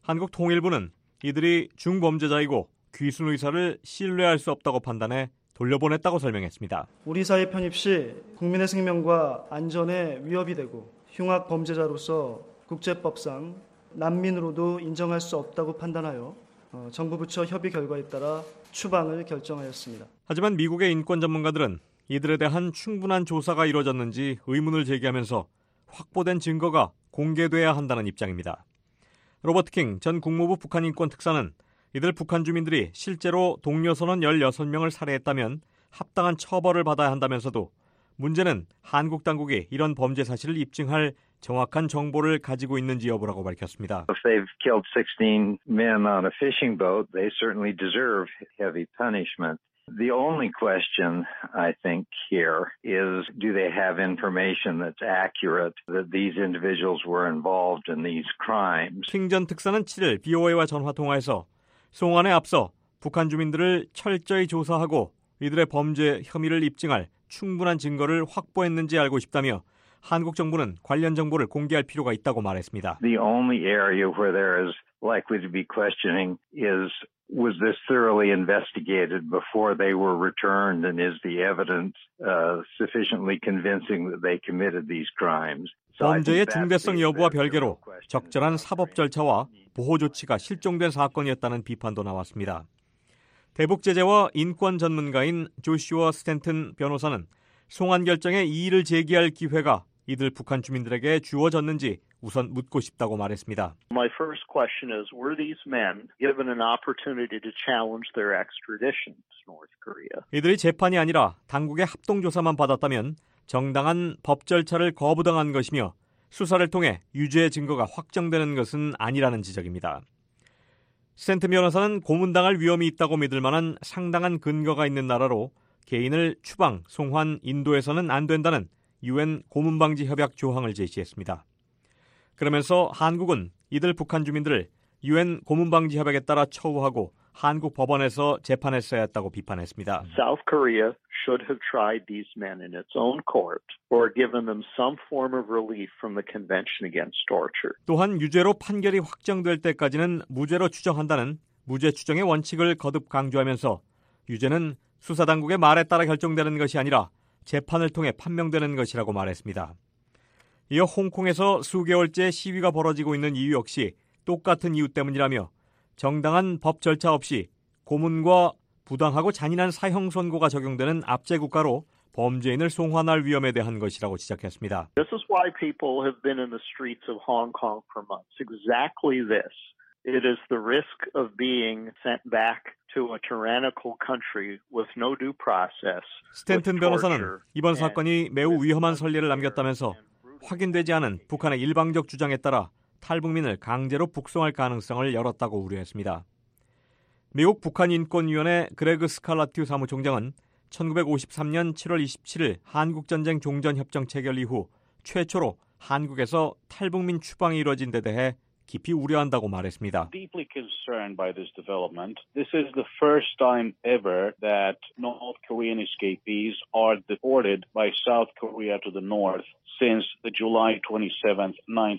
한국통일부는 이들이 중범죄자이고 귀순 의사를 신뢰할 수 없다고 판단해 돌려보냈다고 설명했습니다. 우리 사회 편입 시 국민의 생명과 안전에 위협이 되고 흉악 범죄자로서 국제법상 난민으로도 인정할 수 없다고 판단하여 정부 부처 협의 결과에 따라 추방을 결정하였습니다. 하지만 미국의 인권 전문가들은 이들에 대한 충분한 조사가 이루어졌는지 의문을 제기하면서 확보된 증거가 공개돼야 한다는 입장입니다. 로버트 킹 전 국무부 북한 인권 특사는 이들 북한 주민들이 실제로 동료 선원 16명을 살해했다면 합당한 처벌을 받아야 한다면서도 문제는 한국 당국이 이런 범죄 사실을 입증할 정확한 정보를 가지고 있는지 여부라고 밝혔습니다. If they've killed 16 men on a fishing boat, they certainly deserve heavy punishment. The only question, I think, here is, do they have information that's accurate that these individuals were involved in these crimes? 킹 전 특사는 7일 BOA와 전화 통화에서 송환에 앞서 북한 주민들을 철저히 조사하고 이들의 범죄 혐의를 입증할 충분한 증거를 확보했는지 알고 싶다며 한국 정부는 관련 정보를 공개할 필요가 있다고 말했습니다. The only area where there is likely to be questioning is, was this thoroughly investigated before they were returned, and is the evidence sufficiently convincing that they committed these crimes? 범죄의 중대성 여부와 별개로 적절한 사법 절차와 보호 조치가 실종된 사건이었다는 비판도 나왔습니다. 대북 제재와 인권 전문가인 조슈아 스탠튼 변호사는 송환 결정에 이의를 제기할 기회가 이들 북한 주민들에게 주어졌는지 우선 묻고 싶다고 말했습니다. My first question is, were these men given an opportunity to challenge their extradition to North Korea? 이들이 재판이 아니라 당국의 합동 조사만 받았다면 정당한 법 절차를 거부당한 것이며 수사를 통해 유죄의 증거가 확정되는 것은 아니라는 지적입니다. 스탠튼 변호사는 고문당할 위험이 있다고 믿을 만한 상당한 근거가 있는 나라로 개인을 추방, 송환, 인도해서는 안 된다는 UN 고문방지 협약 조항을 제시했습니다. 그러면서 한국은 이들 북한 주민들을 UN 고문방지 협약에 따라 처우하고 한국 법원에서 재판했어야 했다고 비판했습니다. South Korea should have tried these men in its own court or given them some form of relief from the Convention Against Torture. 또한 유죄로 판결이 확정될 때까지는 무죄로 추정한다는 무죄 추정의 원칙을 거듭 강조하면서 유죄는 수사당국의 말에 따라 결정되는 것이 아니라 재판을 통해 판명되는 것이라고 말했습니다. 이어 홍콩에서 수개월째 시위가 벌어지고 있는 이유 역시 똑같은 이유 때문이라며 정당한 법 절차 없이 고문과 부당하고 잔인한 사형 선고가 적용되는 압제 국가로 범죄인을 송환할 위험에 대한 것이라고 지적했습니다. This is why people have been in the streets of Hong Kong for months. Exactly this. It is the risk of being sent back to a tyrannical country with no due process. 스탠튼 변호사는 이번 사건이 매우 위험한 선례를 남겼다면서 확인되지 않은 북한의 일방적 주장에 따라 탈북민을 강제로 북송할 가능성을 열었다고 우려했습니다. 미국 북한인권위원회 그레그 스칼라튜 사무총장은 1953년 7월 27일 한국전쟁 종전협정 체결 이후 최초로 한국에서 탈북민 추방이 이뤄진 데 대해 깊이 우려한다고 말했습니다. Deeply concerned by this development. This is the first time ever that North Korean escapees are deported by South Korea to the north since the July 27,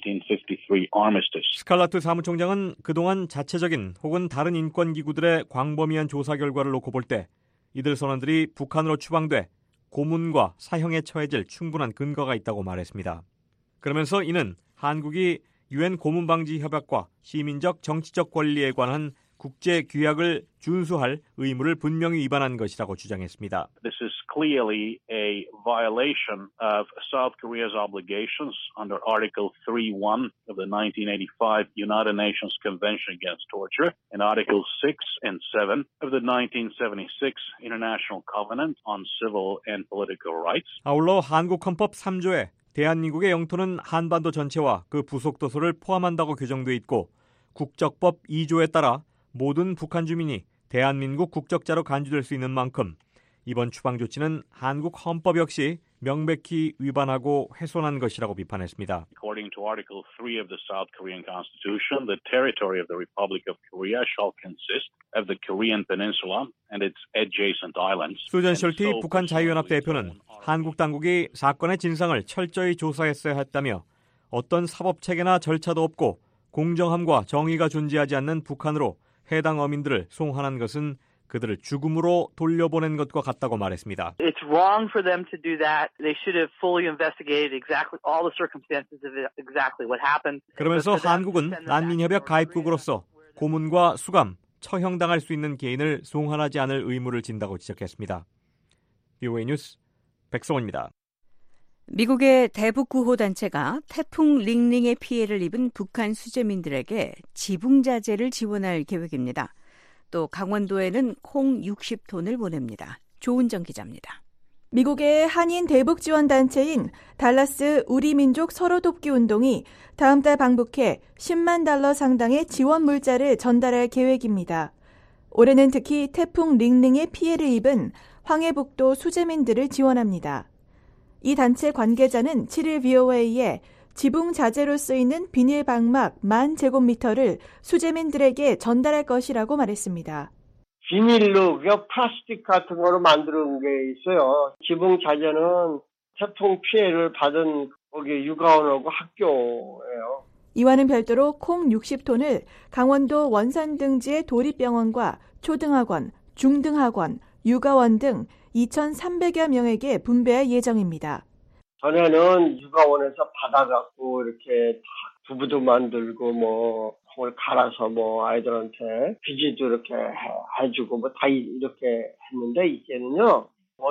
1953 armistice. 스칼라트 사무총장은 그동안 자체적인 혹은 다른 인권기구들의 광범위한 조사 결과를 놓고 볼 때 이들 선원들이 북한으로 추방돼 고문과 사형에 처해질 충분한 근거가 있다고 말했습니다. 그러면서 이는 한국이 UN 고문방지 협약과 시민적 정치적 권리에 관한 국제 규약을 준수할 의무를 분명히 위반한 것이라고 주장했습니다. This is clearly a violation of South Korea's obligations under Article 3.1 of the 1985 United Nations Convention Against Torture and Article 6 and 7 of the 1976 International Covenant on Civil and Political Rights. 아울러 한국 헌법 3조에 대한민국의 영토는 한반도 전체와 그 부속도서를 포함한다고 규정돼 있고 국적법 2조에 따라 모든 북한 주민이 대한민국 국적자로 간주될 수 있는 만큼 이번 추방 조치는 한국 헌법 역시 명백히 위반하고 훼손한 것이라고 비판했습니다. According to Article 3 of the South Korean Constitution, the territory of the Republic of Korea shall consist of the Korean Peninsula and its adjacent islands. 수전 셜티 북한 자유연합 대표는 한국 당국이 사건의 진상을 철저히 조사했어야 했다며 어떤 사법 체계나 절차도 없고 공정함과 정의가 존재하지 않는 북한으로 해당 어민들을 송환한 것은 그들을 죽음으로 돌려보낸 것과 같다고 말했습니다. It's wrong for them to do that. They should have fully investigated exactly all the circumstances of exactly what happened. 그러면서 한국은 난민협약 가입국으로서 고문과 수감, 처형당할 수 있는 개인을 송환하지 않을 의무를 진다고 지적했습니다. VOA 뉴스 백성원입니다. 미국의 대북구호단체가 태풍 링링의 피해를 입은 북한 수재민들에게 지붕자재를 지원할 계획입니다. 또 강원도에는 콩 60톤을 보냅니다. 조은정 기자입니다. 미국의 한인 대북지원단체인 달라스 우리민족 서로돕기 운동이 다음 달 방북해 $10만 달러 상당의 지원 물자를 전달할 계획입니다. 올해는 특히 태풍 링링의 피해를 입은 황해북도 수재민들을 지원합니다. 이 단체 관계자는 7일 VOA에 지붕 자재로 쓰이는 비닐 방막 10,000제곱미터를 수재민들에게 전달할 것이라고 말했습니다. 비닐로, 플라스틱 같은 거로 만드는 게 있어요. 지붕 자재는 태풍 피해를 받은 거기 육아원하고 학교예요. 이와는 별도로 콩 60톤을 강원도 원산 등지의 도립병원과 초등학원, 중등학원, 육아원 등 2,300여 명에게 분배할 예정입니다. 전에는 육아원에서 받아갖고 이렇게 두부도 만들고 콩을 갈아서 아이들한테 비지도 이렇게 해주고 다 이렇게 했는데 이제는요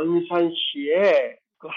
원산시에 그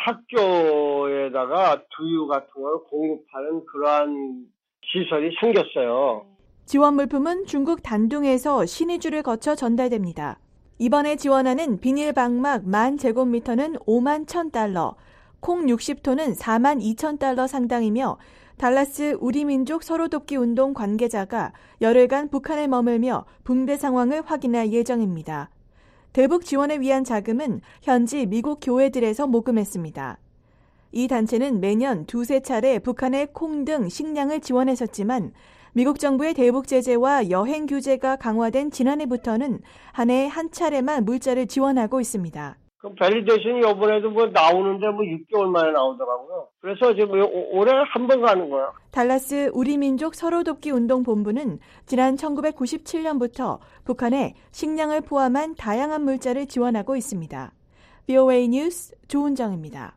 학교에다가 두유 같은 걸 공급하는 그러한 시설이 생겼어요. 지원 물품은 중국 단둥에서 신의주를 거쳐 전달됩니다. 이번에 지원하는 비닐 방막 10,000제곱미터는 $51,000, 콩 60톤은 $42,000 상당이며 달라스 우리민족 서로돕기 운동 관계자가 열흘간 북한에 머물며 분배 상황을 확인할 예정입니다. 대북 지원을 위한 자금은 현지 미국 교회들에서 모금했습니다. 이 단체는 매년 2-3차례 북한에 콩 등 식량을 지원했었지만 미국 정부의 대북 제재와 여행 규제가 강화된 지난해부터는 한 해에 한 차례만 물자를 지원하고 있습니다. 그 밸리데이션이 이번에도 나오는데 6개월 만에 나오더라고요. 그래서 지금 올해 한 번 가는 거야. 달라스 우리민족 서로돕기 운동본부는 지난 1997년부터 북한에 식량을 포함한 다양한 물자를 지원하고 있습니다. VOA 뉴스 조은정입니다.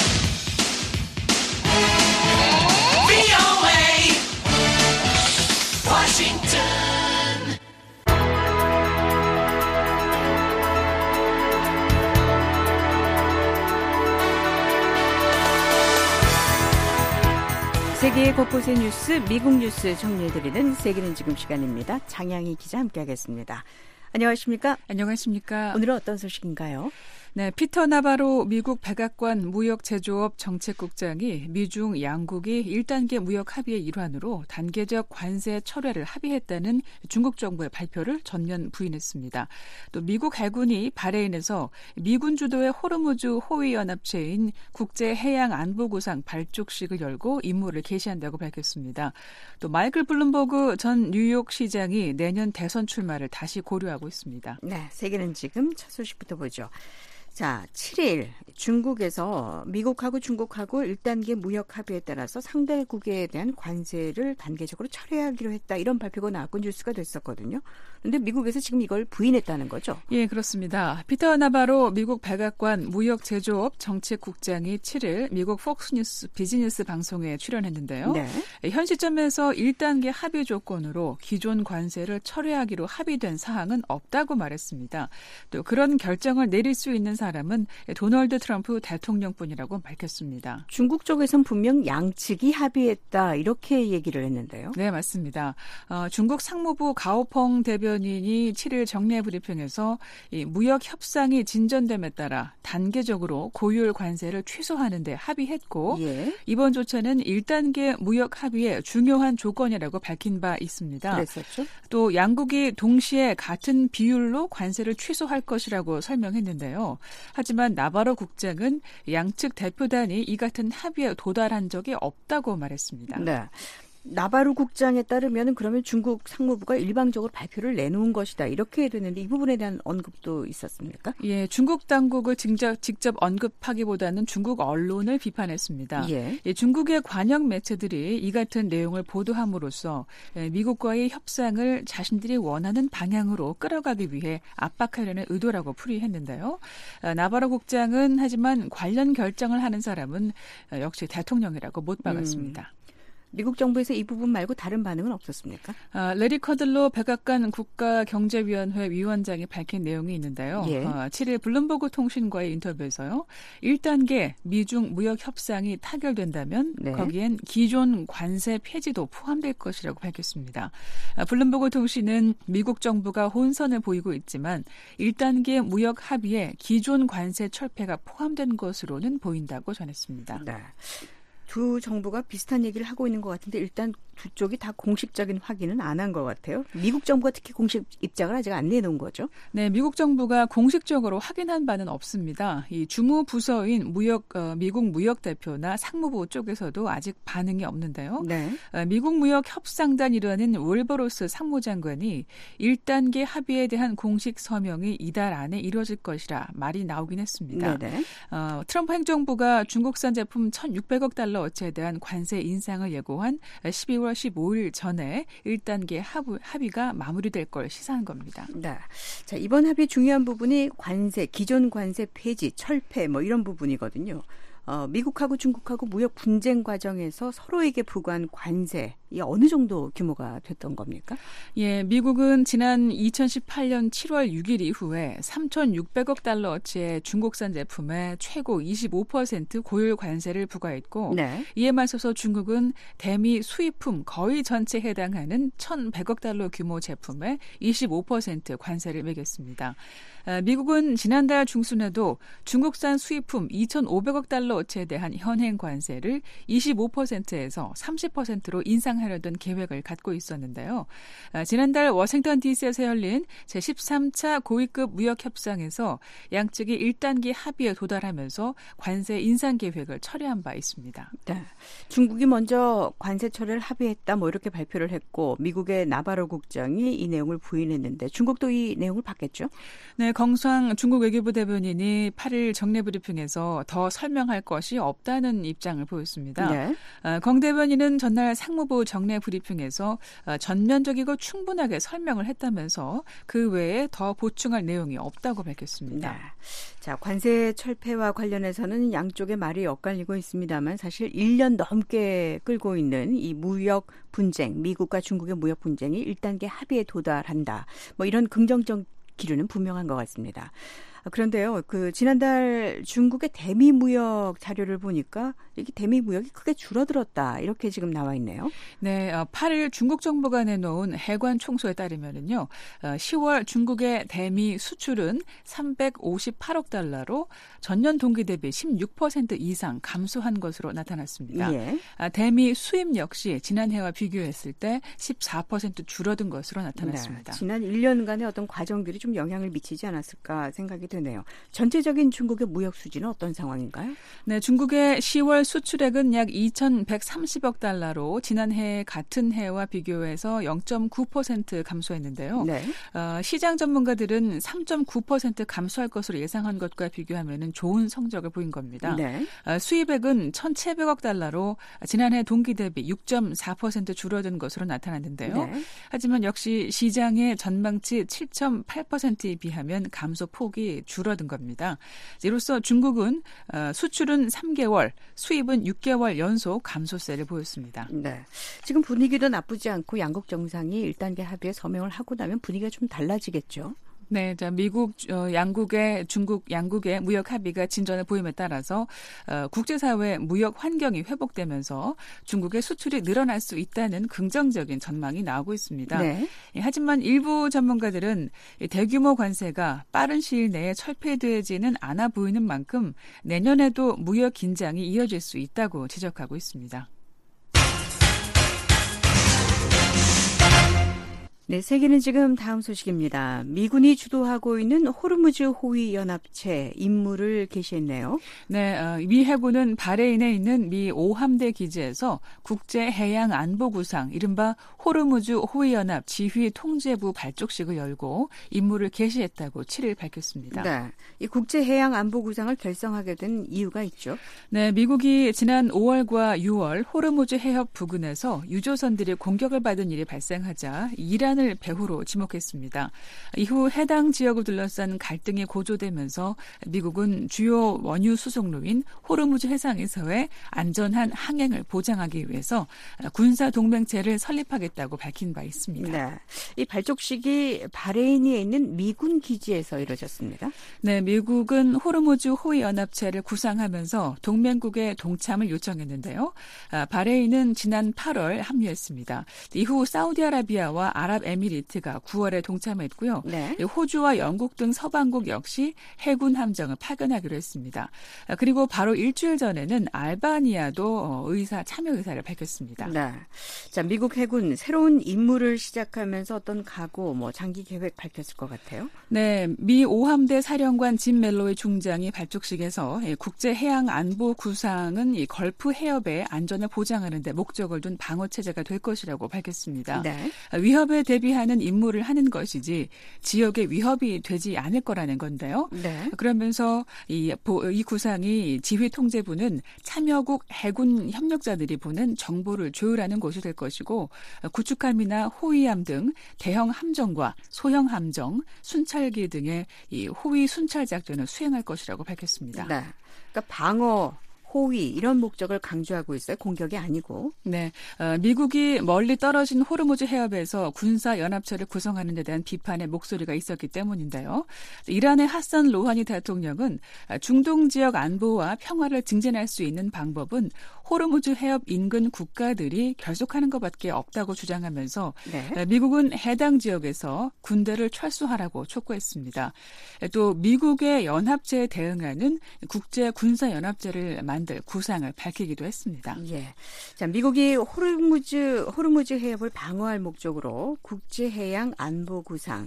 세계 곳곳의 뉴스, 미국 뉴스 정리해드리는 세계는 지금 시간입니다. 장양희 기자 함께하겠습니다. 안녕하십니까? 안녕하십니까? 오늘은 어떤 소식인가요? 네, 피터 나바로 미국 백악관 무역제조업 정책국장이 미중 양국이 1단계 무역 합의의 일환으로 단계적 관세 철회를 합의했다는 중국 정부의 발표를 전면 부인했습니다. 또 미국 해군이 바레인에서 미군 주도의 호르무즈 호위연합체인 국제해양안보구상 발족식을 열고 임무를 개시한다고 밝혔습니다. 또 마이클 블룸버그 전 뉴욕 시장이 내년 대선 출마를 다시 고려하고 있습니다. 네, 세계는 지금 첫 소식부터 보죠. 자, 7일 중국에서 미국하고 중국하고 1단계 무역 합의에 따라서 상대국에 대한 관세를 단계적으로 철회하기로 했다. 이런 발표가 나왔고 뉴스가 됐었거든요. 그런데 미국에서 지금 이걸 부인했다는 거죠? 예, 그렇습니다. 피터 나바로 미국 백악관 무역제조업 정책국장이 7일 미국 폭스뉴스 비즈니스 방송에 출연했는데요. 네. 현 시점에서 1단계 합의 조건으로 기존 관세를 철회하기로 합의된 사항은 없다고 말했습니다. 또 그런 결정을 내릴 수 있는 사람은 도널드 트럼프 대통령뿐이라고 밝혔습니다. 중국 쪽에선 분명 양측이 합의했다 이렇게 얘기를 했는데요. 네, 맞습니다. 중국 상무부 가오펑 대변인이 7일 정례 브리핑에서 이 무역 협상이 진전됨에 따라 단계적으로 고율 관세를 취소하는 데 합의했고 예. 이번 조처는 1단계 무역 합의의 중요한 조건이라고 밝힌 바 있습니다. 그랬었죠. 또 양국이 동시에 같은 비율로 관세를 취소할 것이라고 설명했는데요. 하지만 나바로 국장은 양측 대표단이 이 같은 합의에 도달한 적이 없다고 말했습니다. 네. 나바로 국장에 따르면 그러면 중국 상무부가 일방적으로 발표를 내놓은 것이다. 이렇게 되는데 이 부분에 대한 언급도 있었습니까? 예, 중국 당국을 직접 언급하기보다는 중국 언론을 비판했습니다. 예. 예, 중국의 관영 매체들이 이 같은 내용을 보도함으로써 미국과의 협상을 자신들이 원하는 방향으로 끌어가기 위해 압박하려는 의도라고 풀이했는데요. 나바로 국장은 하지만 관련 결정을 하는 사람은 역시 대통령이라고 못 박았습니다. 미국 정부에서 이 부분 말고 다른 반응은 없었습니까? 레리 커들로 백악관 국가경제위원회 위원장이 밝힌 내용이 있는데요. 예. 7일 블룸버그 통신과의 인터뷰에서요. 1단계 미중 무역 협상이 타결된다면 네. 거기엔 기존 관세 폐지도 포함될 것이라고 밝혔습니다. 블룸버그 통신은 미국 정부가 혼선을 보이고 있지만 1단계 무역 합의에 기존 관세 철폐가 포함된 것으로는 보인다고 전했습니다. 네. 두 정부가 비슷한 얘기를 하고 있는 것 같은데 일단 두 쪽이 다 공식적인 확인은 안 한 것 같아요. 미국 정부가 특히 공식 입장을 아직 안 내놓은 거죠? 네, 미국 정부가 공식적으로 확인한 바는 없습니다. 이 주무 부서인 미국 무역 대표나 상무부 쪽에서도 아직 반응이 없는데요. 네. 미국 무역 협상단 일환인 윌버로스 상무장관이 1단계 합의에 대한 공식 서명이 이달 안에 이루어질 것이라 말이 나오긴 했습니다. 네네. 트럼프 행정부가 중국산 제품 1,600억 달러어치에 대한 관세 인상을 예고한 12월 15일 전에 1단계 합의가 마무리될 걸 시사한 겁니다. 네. 자, 이번 합의 중요한 부분이 기존 관세 폐지, 철폐 이런 부분이거든요. 미국하고 중국하고 무역 분쟁 과정에서 서로에게 부과한 관세, 이 어느 정도 규모가 됐던 겁니까? 예, 미국은 지난 2018년 7월 6일 이후에 3,600억 달러어치의 중국산 제품에 최고 25% 고율 관세를 부과했고 네. 이에 맞서서 중국은 대미 수입품 거의 전체에 해당하는 1,100억 달러 규모 제품에 25% 관세를 매겼습니다. 미국은 지난달 중순에도 중국산 수입품 2,500억 달러어치에 대한 현행 관세를 25%에서 30%로 인상하려던 계획을 갖고 있었는데요. 지난달 워싱턴 DC에서 열린 제13차 고위급 무역협상에서 양측이 1단계 합의에 도달하면서 관세 인상 계획을 철회한 바 있습니다. 네. 중국이 먼저 관세 철회를 합의했다 이렇게 발표를 했고 미국의 나바로 국장이 이 내용을 부인했는데 중국도 이 내용을 받겠죠? 네, 경상 중국 외교부 대변인이 8일 정례 브리핑에서 더 설명할 것이 없다는 입장을 보였습니다. 네. 강 대변인은 전날 상무부 정례 브리핑에서 전면적이고 충분하게 설명을 했다면서 그 외에 더 보충할 내용이 없다고 밝혔습니다. 네. 자, 관세 철폐와 관련해서는 양쪽의 말이 엇갈리고 있습니다만 사실 1년 넘게 끌고 있는 이 무역 분쟁, 미국과 중국의 무역 분쟁이 1단계 합의에 도달한다. 이런 긍정적 기류는 분명한 것 같습니다. 그런데요, 지난달 중국의 대미 무역 자료를 보니까 이게 대미 무역이 크게 줄어들었다. 이렇게 지금 나와 있네요. 네, 8일 중국 정부가 내놓은 해관 총소에 따르면은요, 10월 중국의 대미 수출은 358억 달러로 전년 동기 대비 16% 이상 감소한 것으로 나타났습니다. 예. 대미 수입 역시 지난해와 비교했을 때 14% 줄어든 것으로 나타났습니다. 네, 지난 1년간의 어떤 과정들이 좀 영향을 미치지 않았을까 생각이 되네요. 전체적인 중국의 무역 수지는 어떤 상황인가요? 네, 중국의 10월 수출액은 약 2,130억 달러로 지난해 같은 해와 비교해서 0.9% 감소했는데요. 네. 시장 전문가들은 3.9% 감소할 것으로 예상한 것과 비교하면 좋은 성적을 보인 겁니다. 네. 수입액은 1,700억 달러로 지난해 동기 대비 6.4% 줄어든 것으로 나타났는데요. 네. 하지만 역시 시장의 전망치 7.8%에 비하면 감소 폭이 줄어든 겁니다. 이로써 중국은 수출은 3개월, 수입은 6개월 연속 감소세를 보였습니다. 네, 지금 분위기도 나쁘지 않고 양국 정상이 1단계 합의에 서명을 하고 나면 분위기가 좀 달라지겠죠? 네, 자, 미국, 중국 양국의 무역 합의가 진전을 보임에 따라서 국제사회 무역 환경이 회복되면서 중국의 수출이 늘어날 수 있다는 긍정적인 전망이 나오고 있습니다. 네. 하지만 일부 전문가들은 대규모 관세가 빠른 시일 내에 철폐되지는 않아 보이는 만큼 내년에도 무역 긴장이 이어질 수 있다고 지적하고 있습니다. 네, 세계는 지금 다음 소식입니다. 미군이 주도하고 있는 호르무즈 호위 연합체 임무를 개시했네요. 네, 미 해군은 바레인에 있는 미 5함대 기지에서 국제해양안보구상 이른바 호르무즈 호위연합 지휘통제부 발족식을 열고 임무를 개시했다고 7일 밝혔습니다. 네, 이 국제해양안보구상을 결성하게 된 이유가 있죠. 네, 미국이 지난 5월과 6월 호르무즈 해협 부근에서 유조선들이 공격을 받은 일이 발생하자 이란을 배후로 지목했습니다. 이후 해당 지역을 둘러싼 갈등이 고조되면서 미국은 주요 원유 수송로인 호르무즈 해상에서의 안전한 항행을 보장하기 위해서 군사 동맹체를 설립하겠다고 밝힌 바 있습니다. 네, 이 발족식이 바레인에 있는 미군 기지에서 이루어졌습니다. 네, 미국은 호르무즈 호위 연합체를 구상하면서 동맹국의 동참을 요청했는데요. 바레인은 지난 8월 합류했습니다. 이후 사우디아라비아와 아랍에미리트가 9월에 동참했고요. 네. 호주와 영국 등 서방국 역시 해군 함정을 파견하기로 했습니다. 그리고 바로 일주일 전에는 알바니아도 참여 의사를 밝혔습니다. 네. 자, 미국 해군 새로운 임무를 시작하면서 어떤 각오, 장기 계획 밝혔을 것 같아요? 네, 미 5함대 사령관 짐 멜로이 중장이 발족식에서 국제해양안보 구상은 이 걸프 해협의 안전을 보장하는 데 목적을 둔 방어체제가 될 것이라고 밝혔습니다. 네. 위협에 대비하는 임무를 하는 것이지 지역의 위협이 되지 않을 거라는 건데요. 네. 그러면서 이 구상이 지휘통제부는 참여국 해군 협력자들이 보낸 정보를 조율하는 곳이 될 것이고 구축함이나 호위함 등 대형 함정과 소형 함정, 순찰기 등의 이 호위 순찰 작전을 수행할 것이라고 밝혔습니다. 네. 그러니까 방어, 호위 이런 목적을 강조하고 있어요. 공격이 아니고. 네, 미국이 멀리 떨어진 호르무즈 해협에서 군사 연합체를 구성하는 데 대한 비판의 목소리가 있었기 때문인데요. 이란의 하산 로하니 대통령은 중동 지역 안보와 평화를 증진할 수 있는 방법은 호르무즈 해협 인근 국가들이 결속하는 것밖에 없다고 주장하면서 네. 미국은 해당 지역에서 군대를 철수하라고 촉구했습니다. 또 미국의 연합체에 대응하는 국제 군사 연합체를 만들 구상을 밝히기도 했습니다. 예. 자, 미국이 호르무즈 해협을 방어할 목적으로 국제해양안보구상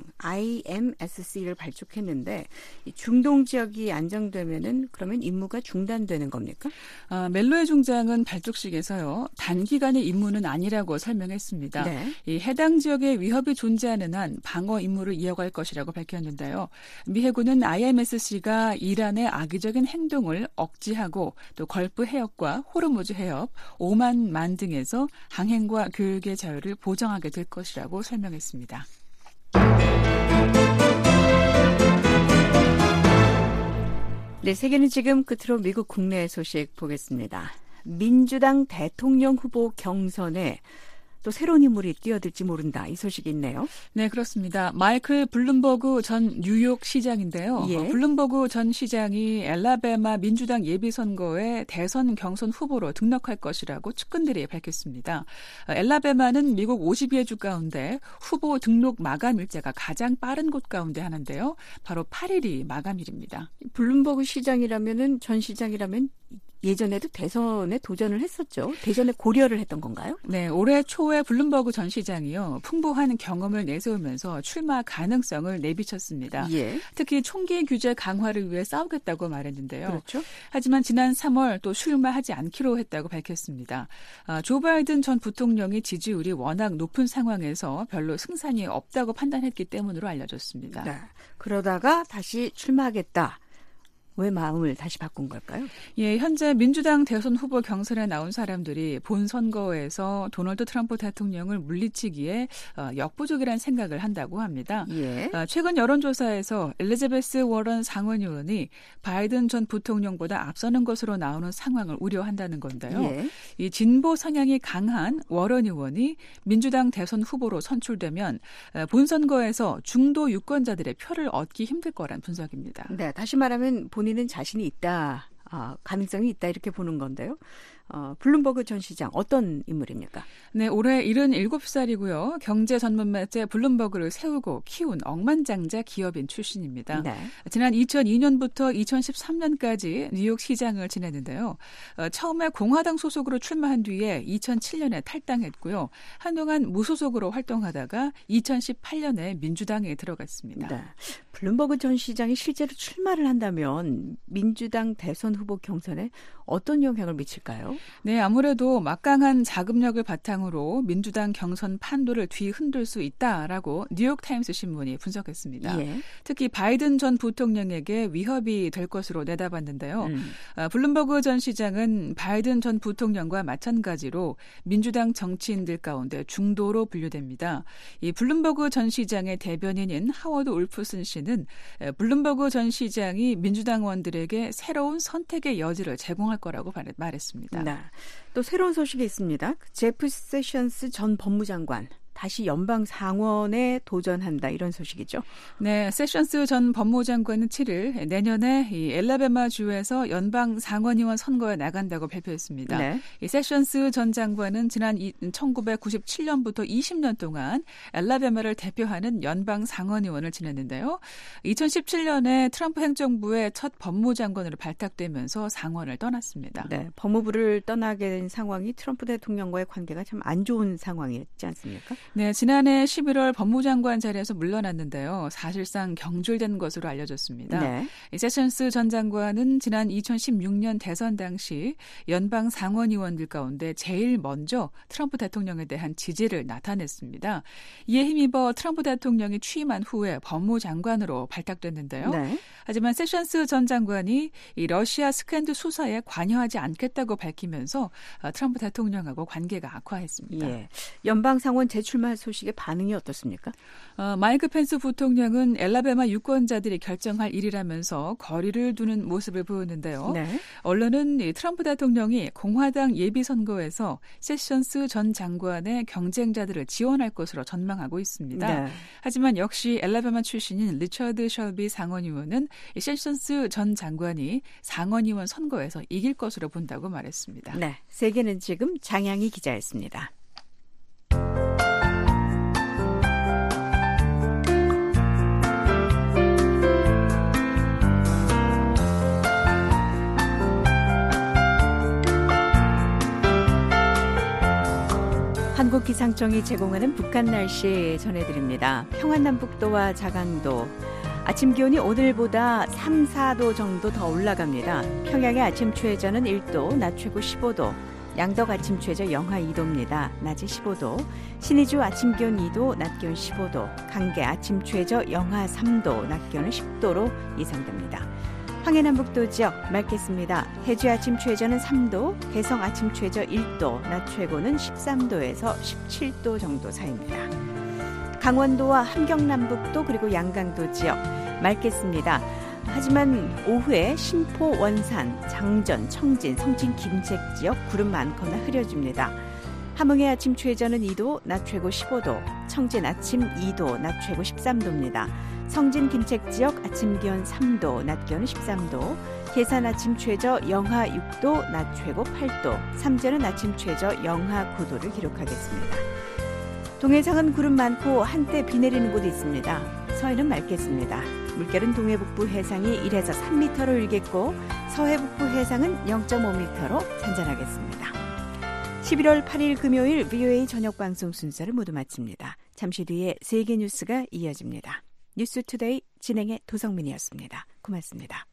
IMSC를 발족했는데 이 중동 지역이 안정되면은 그러면 임무가 중단되는 겁니까? 멜로의 중장은 발족식에서요. 단기간의 임무는 아니라고 설명했습니다. 네. 이 해당 지역에 위협이 존재하는 한 방어 임무를 이어갈 것이라고 밝혔는데요. 미 해군은 IMSC가 이란의 악의적인 행동을 억제하고 또 걸프 해협과 호르무즈 해협, 오만만 등에서 항행과 교육의 자유를 보장하게 될 것이라고 설명했습니다. 네, 세계는 지금 끝으로 미국 국내 소식 보겠습니다. 민주당 대통령 후보 경선에 또 새로운 인물이 뛰어들지 모른다. 이 소식이 있네요. 네, 그렇습니다. 마이클 블룸버그 전 뉴욕 시장인데요. 예. 블룸버그 전 시장이 엘라베마 민주당 예비선거에 대선 경선 후보로 등록할 것이라고 측근들이 밝혔습니다. 엘라베마는 미국 52개 주 가운데 후보 등록 마감 일자가 가장 빠른 곳 가운데 하나인데요. 바로 8일이 마감일입니다. 블룸버그 시장이라면은 전 시장이라면 예전에도 대선에 도전을 했었죠. 대전에 고려를 했던 건가요? 네, 올해 초에 블룸버그 전 시장이요. 풍부한 경험을 내세우면서 출마 가능성을 내비쳤습니다. 예. 특히 총기 규제 강화를 위해 싸우겠다고 말했는데요. 그렇죠. 하지만 지난 3월 또 출마하지 않기로 했다고 밝혔습니다. 조 바이든 전 부통령이 지지율이 워낙 높은 상황에서 별로 승산이 없다고 판단했기 때문으로 알려졌습니다. 네. 그러다가 다시 출마하겠다. 왜 마음을 다시 바꾼 걸까요? 예, 현재 민주당 대선 후보 경선에 나온 사람들이 본 선거에서 도널드 트럼프 대통령을 물리치기에 역부족이라는 생각을 한다고 합니다. 예. 최근 여론조사에서 엘리자베스 워런 상원 의원이 바이든 전 부통령보다 앞서는 것으로 나오는 상황을 우려한다는 건데요. 예. 이 진보 성향이 강한 워런 의원이 민주당 대선 후보로 선출되면 본선거에서 중도 유권자들의 표를 얻기 힘들 거란 분석입니다. 네, 다시 말하면 본인은 자신이 있다, 가능성이 있다 이렇게 보는 건데요. 블룸버그 전 시장 어떤 인물입니까? 네, 올해 77살이고요. 경제 전문 매체 블룸버그를 세우고 키운 억만장자 기업인 출신입니다. 네. 지난 2002년부터 2013년까지 뉴욕 시장을 지냈는데요. 처음에 공화당 소속으로 출마한 뒤에 2007년에 탈당했고요. 한동안 무소속으로 활동하다가 2018년에 민주당에 들어갔습니다. 네. 블룸버그 전 시장이 실제로 출마를 한다면 민주당 대선 후보 경선에 어떤 영향을 미칠까요? 네, 아무래도 막강한 자금력을 바탕으로 민주당 경선 판도를 뒤흔들 수 있다라고 뉴욕타임스 신문이 분석했습니다. 예. 특히 바이든 전 부통령에게 위협이 될 것으로 내다봤는데요. 블룸버그 전 시장은 바이든 전 부통령과 마찬가지로 민주당 정치인들 가운데 중도로 분류됩니다. 이 블룸버그 전 시장의 대변인인 하워드 울프슨 씨는 블룸버그 전 시장이 민주당원들에게 새로운 선택의 여지를 제공할 거라고 말했습니다. 네. 또 새로운 소식이 있습니다. 제프 세션스 전 법무장관 다시 연방 상원에 도전한다 이런 소식이죠. 네, 세션스 전 법무장관은 7일 내년에 이 엘라베마 주에서 연방 상원의원 선거에 나간다고 발표했습니다. 네. 이 세션스 전 장관은 지난 1997년부터 20년 동안 엘라베마를 대표하는 연방 상원의원을 지냈는데요. 2017년에 트럼프 행정부의 첫 법무장관으로 발탁되면서 상원을 떠났습니다. 네, 법무부를 떠나게 된 상황이 트럼프 대통령과의 관계가 참 안 좋은 상황이었지 않습니까? 네, 지난해 11월 법무장관 자리에서 물러났는데요. 사실상 경질된 것으로 알려졌습니다. 네. 세션스 전 장관은 지난 2016년 대선 당시 연방 상원의원들 가운데 제일 먼저 트럼프 대통령에 대한 지지를 나타냈습니다. 이에 힘입어 트럼프 대통령이 취임한 후에 법무장관으로 발탁됐는데요. 네. 하지만 세션스 전 장관이 이 러시아 스캔들 수사에 관여하지 않겠다고 밝히면서 트럼프 대통령하고 관계가 악화했습니다. 예. 연방 상원 재출마 소식의 반응이 어떻습니까? 마이크 펜스 부통령은 엘라베마 유권자들이 결정할 일이라면서 거리를 두는 모습을 보였는데요. 네. 언론은 트럼프 대통령이 공화당 예비선거에서 세션스 전 장관의 경쟁자들을 지원할 것으로 전망하고 있습니다. 네. 하지만 역시 엘라베마 출신인 리처드 셜비 상원의원은 세션스 전 장관이 상원의원 선거에서 이길 것으로 본다고 말했습니다. 네, 세계는 지금 장양희 기자였습니다. 한국기상청이 제공하는 북한 날씨 전해드립니다. 평안남북도와 자강도. 아침 기온이 오늘보다 3, 4도 정도 더 올라갑니다. 평양의 아침 최저는 1도, 낮 최고 15도. 양덕 아침 최저 영하 2도입니다. 낮에 15도. 신의주 아침 기온 2도, 낮 기온 15도. 강계 아침 최저 영하 3도, 낮 기온은 10도로 예상됩니다. 황해남북도 지역 맑겠습니다. 해주 아침 최저는 3도, 개성 아침 최저 1도, 낮 최고는 13도에서 17도 정도 사이입니다. 강원도와 함경남북도 그리고 양강도 지역 맑겠습니다. 하지만 오후에 신포, 원산, 장전, 청진, 성진, 김책 지역 구름 많거나 흐려집니다. 함흥의 아침 최저는 2도, 낮 최고 15도, 청진 아침 2도, 낮 최고 13도입니다. 성진, 김책 지역 아침 기온 3도, 낮 기온은 13도, 계산 아침 최저 영하 6도, 낮 최고 8도, 삼재는 아침 최저 영하 9도를 기록하겠습니다. 동해상은 구름 많고 한때 비 내리는 곳이 있습니다. 서해는 맑겠습니다. 물결은 동해북부 해상이 1에서 3m로 일겠고 서해북부 해상은 0.5m로 잔잔하겠습니다. 11월 8일 금요일 VOA 저녁방송 순서를 모두 마칩니다. 잠시 뒤에 세계 뉴스가 이어집니다. 뉴스투데이 진행의 도성민이었습니다. 고맙습니다.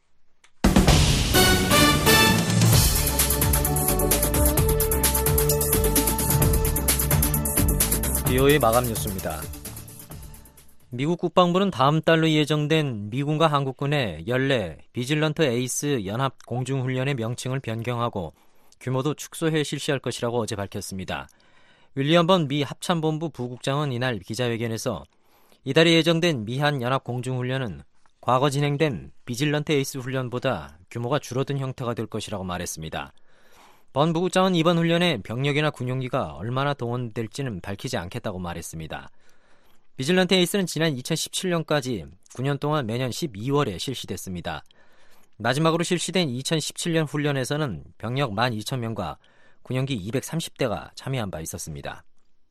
VOA 마감 뉴스입니다. 미국 국방부는 다음 달로 예정된 미군과 한국군의 연례 비질런트 에이스 연합 공중훈련의 명칭을 변경하고 규모도 축소해 실시할 것이라고 어제 밝혔습니다. 윌리엄 번 미 합참본부 부국장은 이날 기자회견에서 이달에 예정된 미한 연합 공중훈련은 과거 진행된 비질런트 에이스 훈련보다 규모가 줄어든 형태가 될 것이라고 말했습니다. 번 부국장은 이번 훈련에 병력이나 군용기가 얼마나 동원될지는 밝히지 않겠다고 말했습니다. 비질런트 에이스는 지난 2017년까지 9년 동안 매년 12월에 실시됐습니다. 마지막으로 실시된 2017년 훈련에서는 병력 12,000명과 군용기 230대가 참여한 바 있었습니다.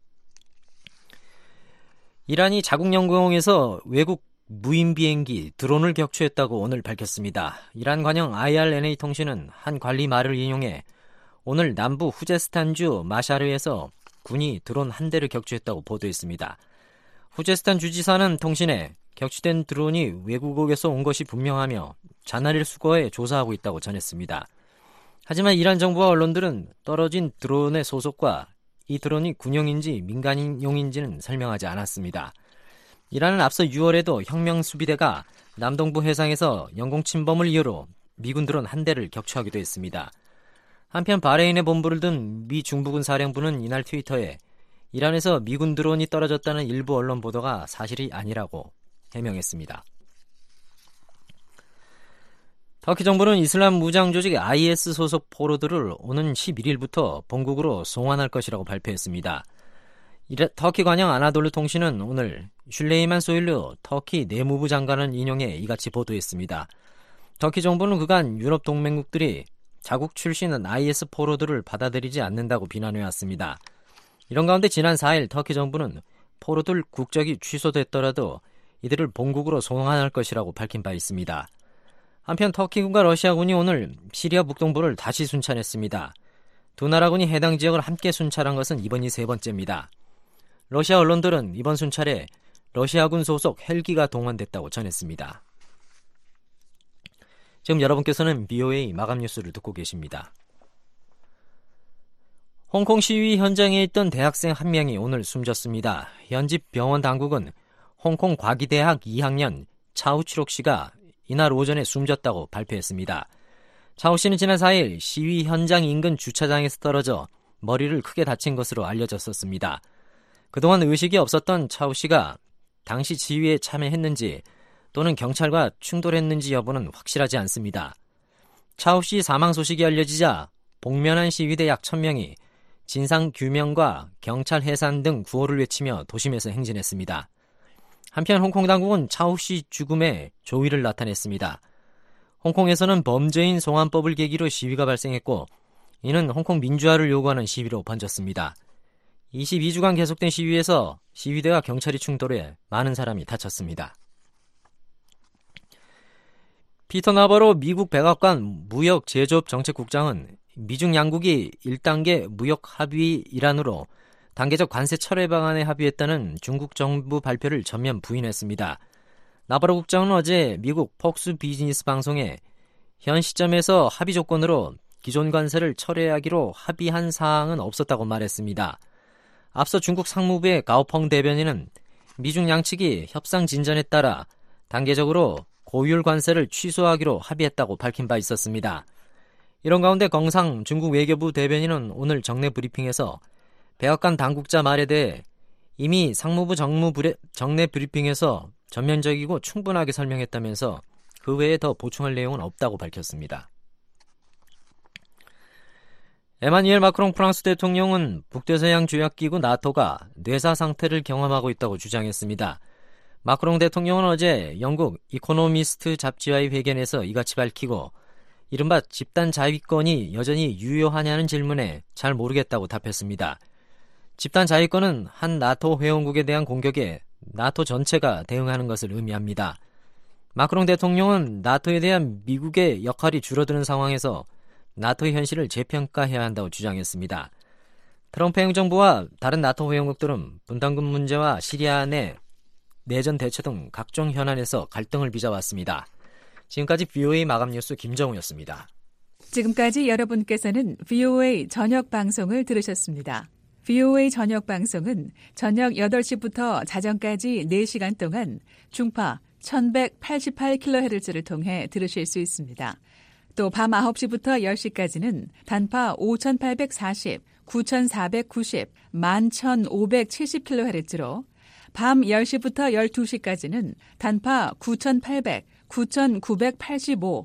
이란이 자국 영공에서 외국 무인 비행기 드론을 격추했다고 오늘 밝혔습니다. 이란 관영 IRNA 통신은 한 관리 말을 인용해 오늘 남부 후제스탄주 마샤르에서 군이 드론 한 대를 격추했다고 보도했습니다. 후제스탄 주지사는 통신에 격추된 드론이 외국에서 온 것이 분명하며 잔해를 수거해 조사하고 있다고 전했습니다. 하지만 이란 정부와 언론들은 떨어진 드론의 소속과 이 드론이 군용인지 민간용인지는 설명하지 않았습니다. 이란은 앞서 6월에도 혁명수비대가 남동부 해상에서 영공 침범을 이유로 미군 드론 한 대를 격추하기도 했습니다. 한편 바레인에 본부를 둔 미 중부군 사령부는 이날 트위터에 이란에서 미군 드론이 떨어졌다는 일부 언론 보도가 사실이 아니라고 해명했습니다. 터키 정부는 이슬람 무장 조직 IS 소속 포로들을 오는 11일부터 본국으로 송환할 것이라고 발표했습니다. 터키 관영 아나돌루 통신은 오늘 슐레이만 소일루 터키 내무부 장관을 인용해 이같이 보도했습니다. 터키 정부는 그간 유럽 동맹국들이 자국 출신은 IS 포로들을 받아들이지 않는다고 비난해왔습니다. 이런 가운데 지난 4일 터키 정부는 포로들 국적이 취소됐더라도 이들을 본국으로 송환할 것이라고 밝힌 바 있습니다. 한편 터키군과 러시아군이 오늘 시리아 북동부를 다시 순찰했습니다. 두 나라군이 해당 지역을 함께 순찰한 것은 이번이 세 번째입니다. 러시아 언론들은 이번 순찰에 러시아군 소속 헬기가 동원됐다고 전했습니다. 지금 여러분께서는 BOA 마감 뉴스를 듣고 계십니다. 홍콩 시위 현장에 있던 대학생 한 명이 오늘 숨졌습니다. 현지 병원 당국은 홍콩 과기대학 2학년 차우치록 씨가 이날 오전에 숨졌다고 발표했습니다. 차우 씨는 지난 4일 시위 현장 인근 주차장에서 떨어져 머리를 크게 다친 것으로 알려졌었습니다. 그동안 의식이 없었던 차우 씨가 당시 시위에 참여했는지 또는 경찰과 충돌했는지 여부는 확실하지 않습니다. 차우 씨 사망 소식이 알려지자 복면한 시위대 약 1000명이 진상규명과 경찰 해산 등 구호를 외치며 도심에서 행진했습니다. 한편 홍콩 당국은 차우 씨 죽음에 조의를 나타냈습니다. 홍콩에서는 범죄인 송환법을 계기로 시위가 발생했고 이는 홍콩 민주화를 요구하는 시위로 번졌습니다. 22주간 계속된 시위에서 시위대와 경찰이 충돌해 많은 사람이 다쳤습니다. 피터 나바로 미국 백악관 무역 제조업 정책국장은 미중 양국이 1단계 무역 합의 일환으로 단계적 관세 철회 방안에 합의했다는 중국 정부 발표를 전면 부인했습니다. 나바로 국장은 어제 미국 폭스 비즈니스 방송에 현 시점에서 합의 조건으로 기존 관세를 철회하기로 합의한 사항은 없었다고 말했습니다. 앞서 중국 상무부의 가오펑 대변인은 미중 양측이 협상 진전에 따라 단계적으로 고율 관세를 취소하기로 합의했다고 밝힌 바 있었습니다. 이런 가운데 경상 중국 외교부 대변인은 오늘 정례 브리핑에서 백악관 당국자 말에 대해 이미 상무부 정례 브리핑에서 전면적이고 충분하게 설명했다면서 그 외에 더 보충할 내용은 없다고 밝혔습니다. 에마뉘엘 마크롱 프랑스 대통령은 북대서양 조약기구 나토가 뇌사 상태를 경험하고 있다고 주장했습니다. 마크롱 대통령은 어제 영국 이코노미스트 잡지와의 회견에서 이같이 밝히고 이른바 집단 자위권이 여전히 유효하냐는 질문에 잘 모르겠다고 답했습니다. 집단 자위권은 한 나토 회원국에 대한 공격에 나토 전체가 대응하는 것을 의미합니다. 마크롱 대통령은 나토에 대한 미국의 역할이 줄어드는 상황에서 나토의 현실을 재평가해야 한다고 주장했습니다. 트럼프 행정부와 다른 나토 회원국들은 분담금 문제와 시리아 내 내전 대처 등 각종 현안에서 갈등을 빚어왔습니다. 지금까지 VOA 마감 뉴스 김정우였습니다. 지금까지 여러분께서는 VOA 저녁 방송을 들으셨습니다. VOA 저녁 방송은 저녁 8시부터 자정까지 4시간 동안 중파 1188kHz를 통해 들으실 수 있습니다. 또 밤 9시부터 10시까지는 단파 5840, 9490, 11570kHz로 밤 10시부터 12시까지는 단파 9800, 9985,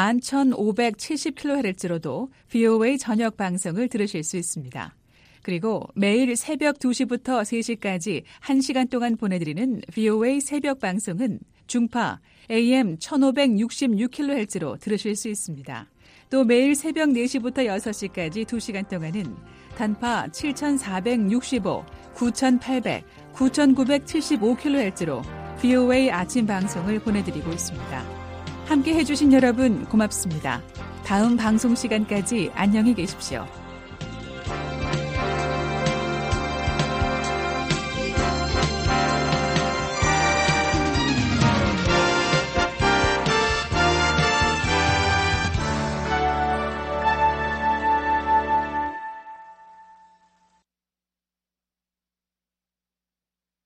11570kHz로도 VOA 저녁 방송을 들으실 수 있습니다. 그리고 매일 새벽 2시부터 3시까지 1시간 동안 보내드리는 VOA 새벽 방송은 중파 AM 1566kHz로 들으실 수 있습니다. 또 매일 새벽 4시부터 6시까지 2시간 동안은 단파 7465, 9800, 9975kHz로 VOA 아침 방송을 보내드리고 있습니다. 함께 해주신 여러분 고맙습니다. 다음 방송 시간까지 안녕히 계십시오.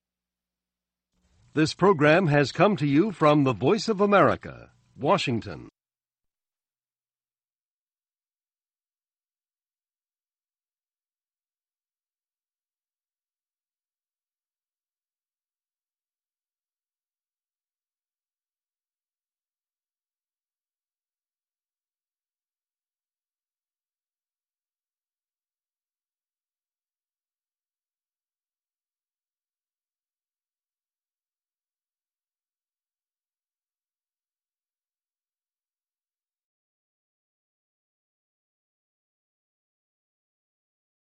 This program has come to you from the Voice of America, Washington.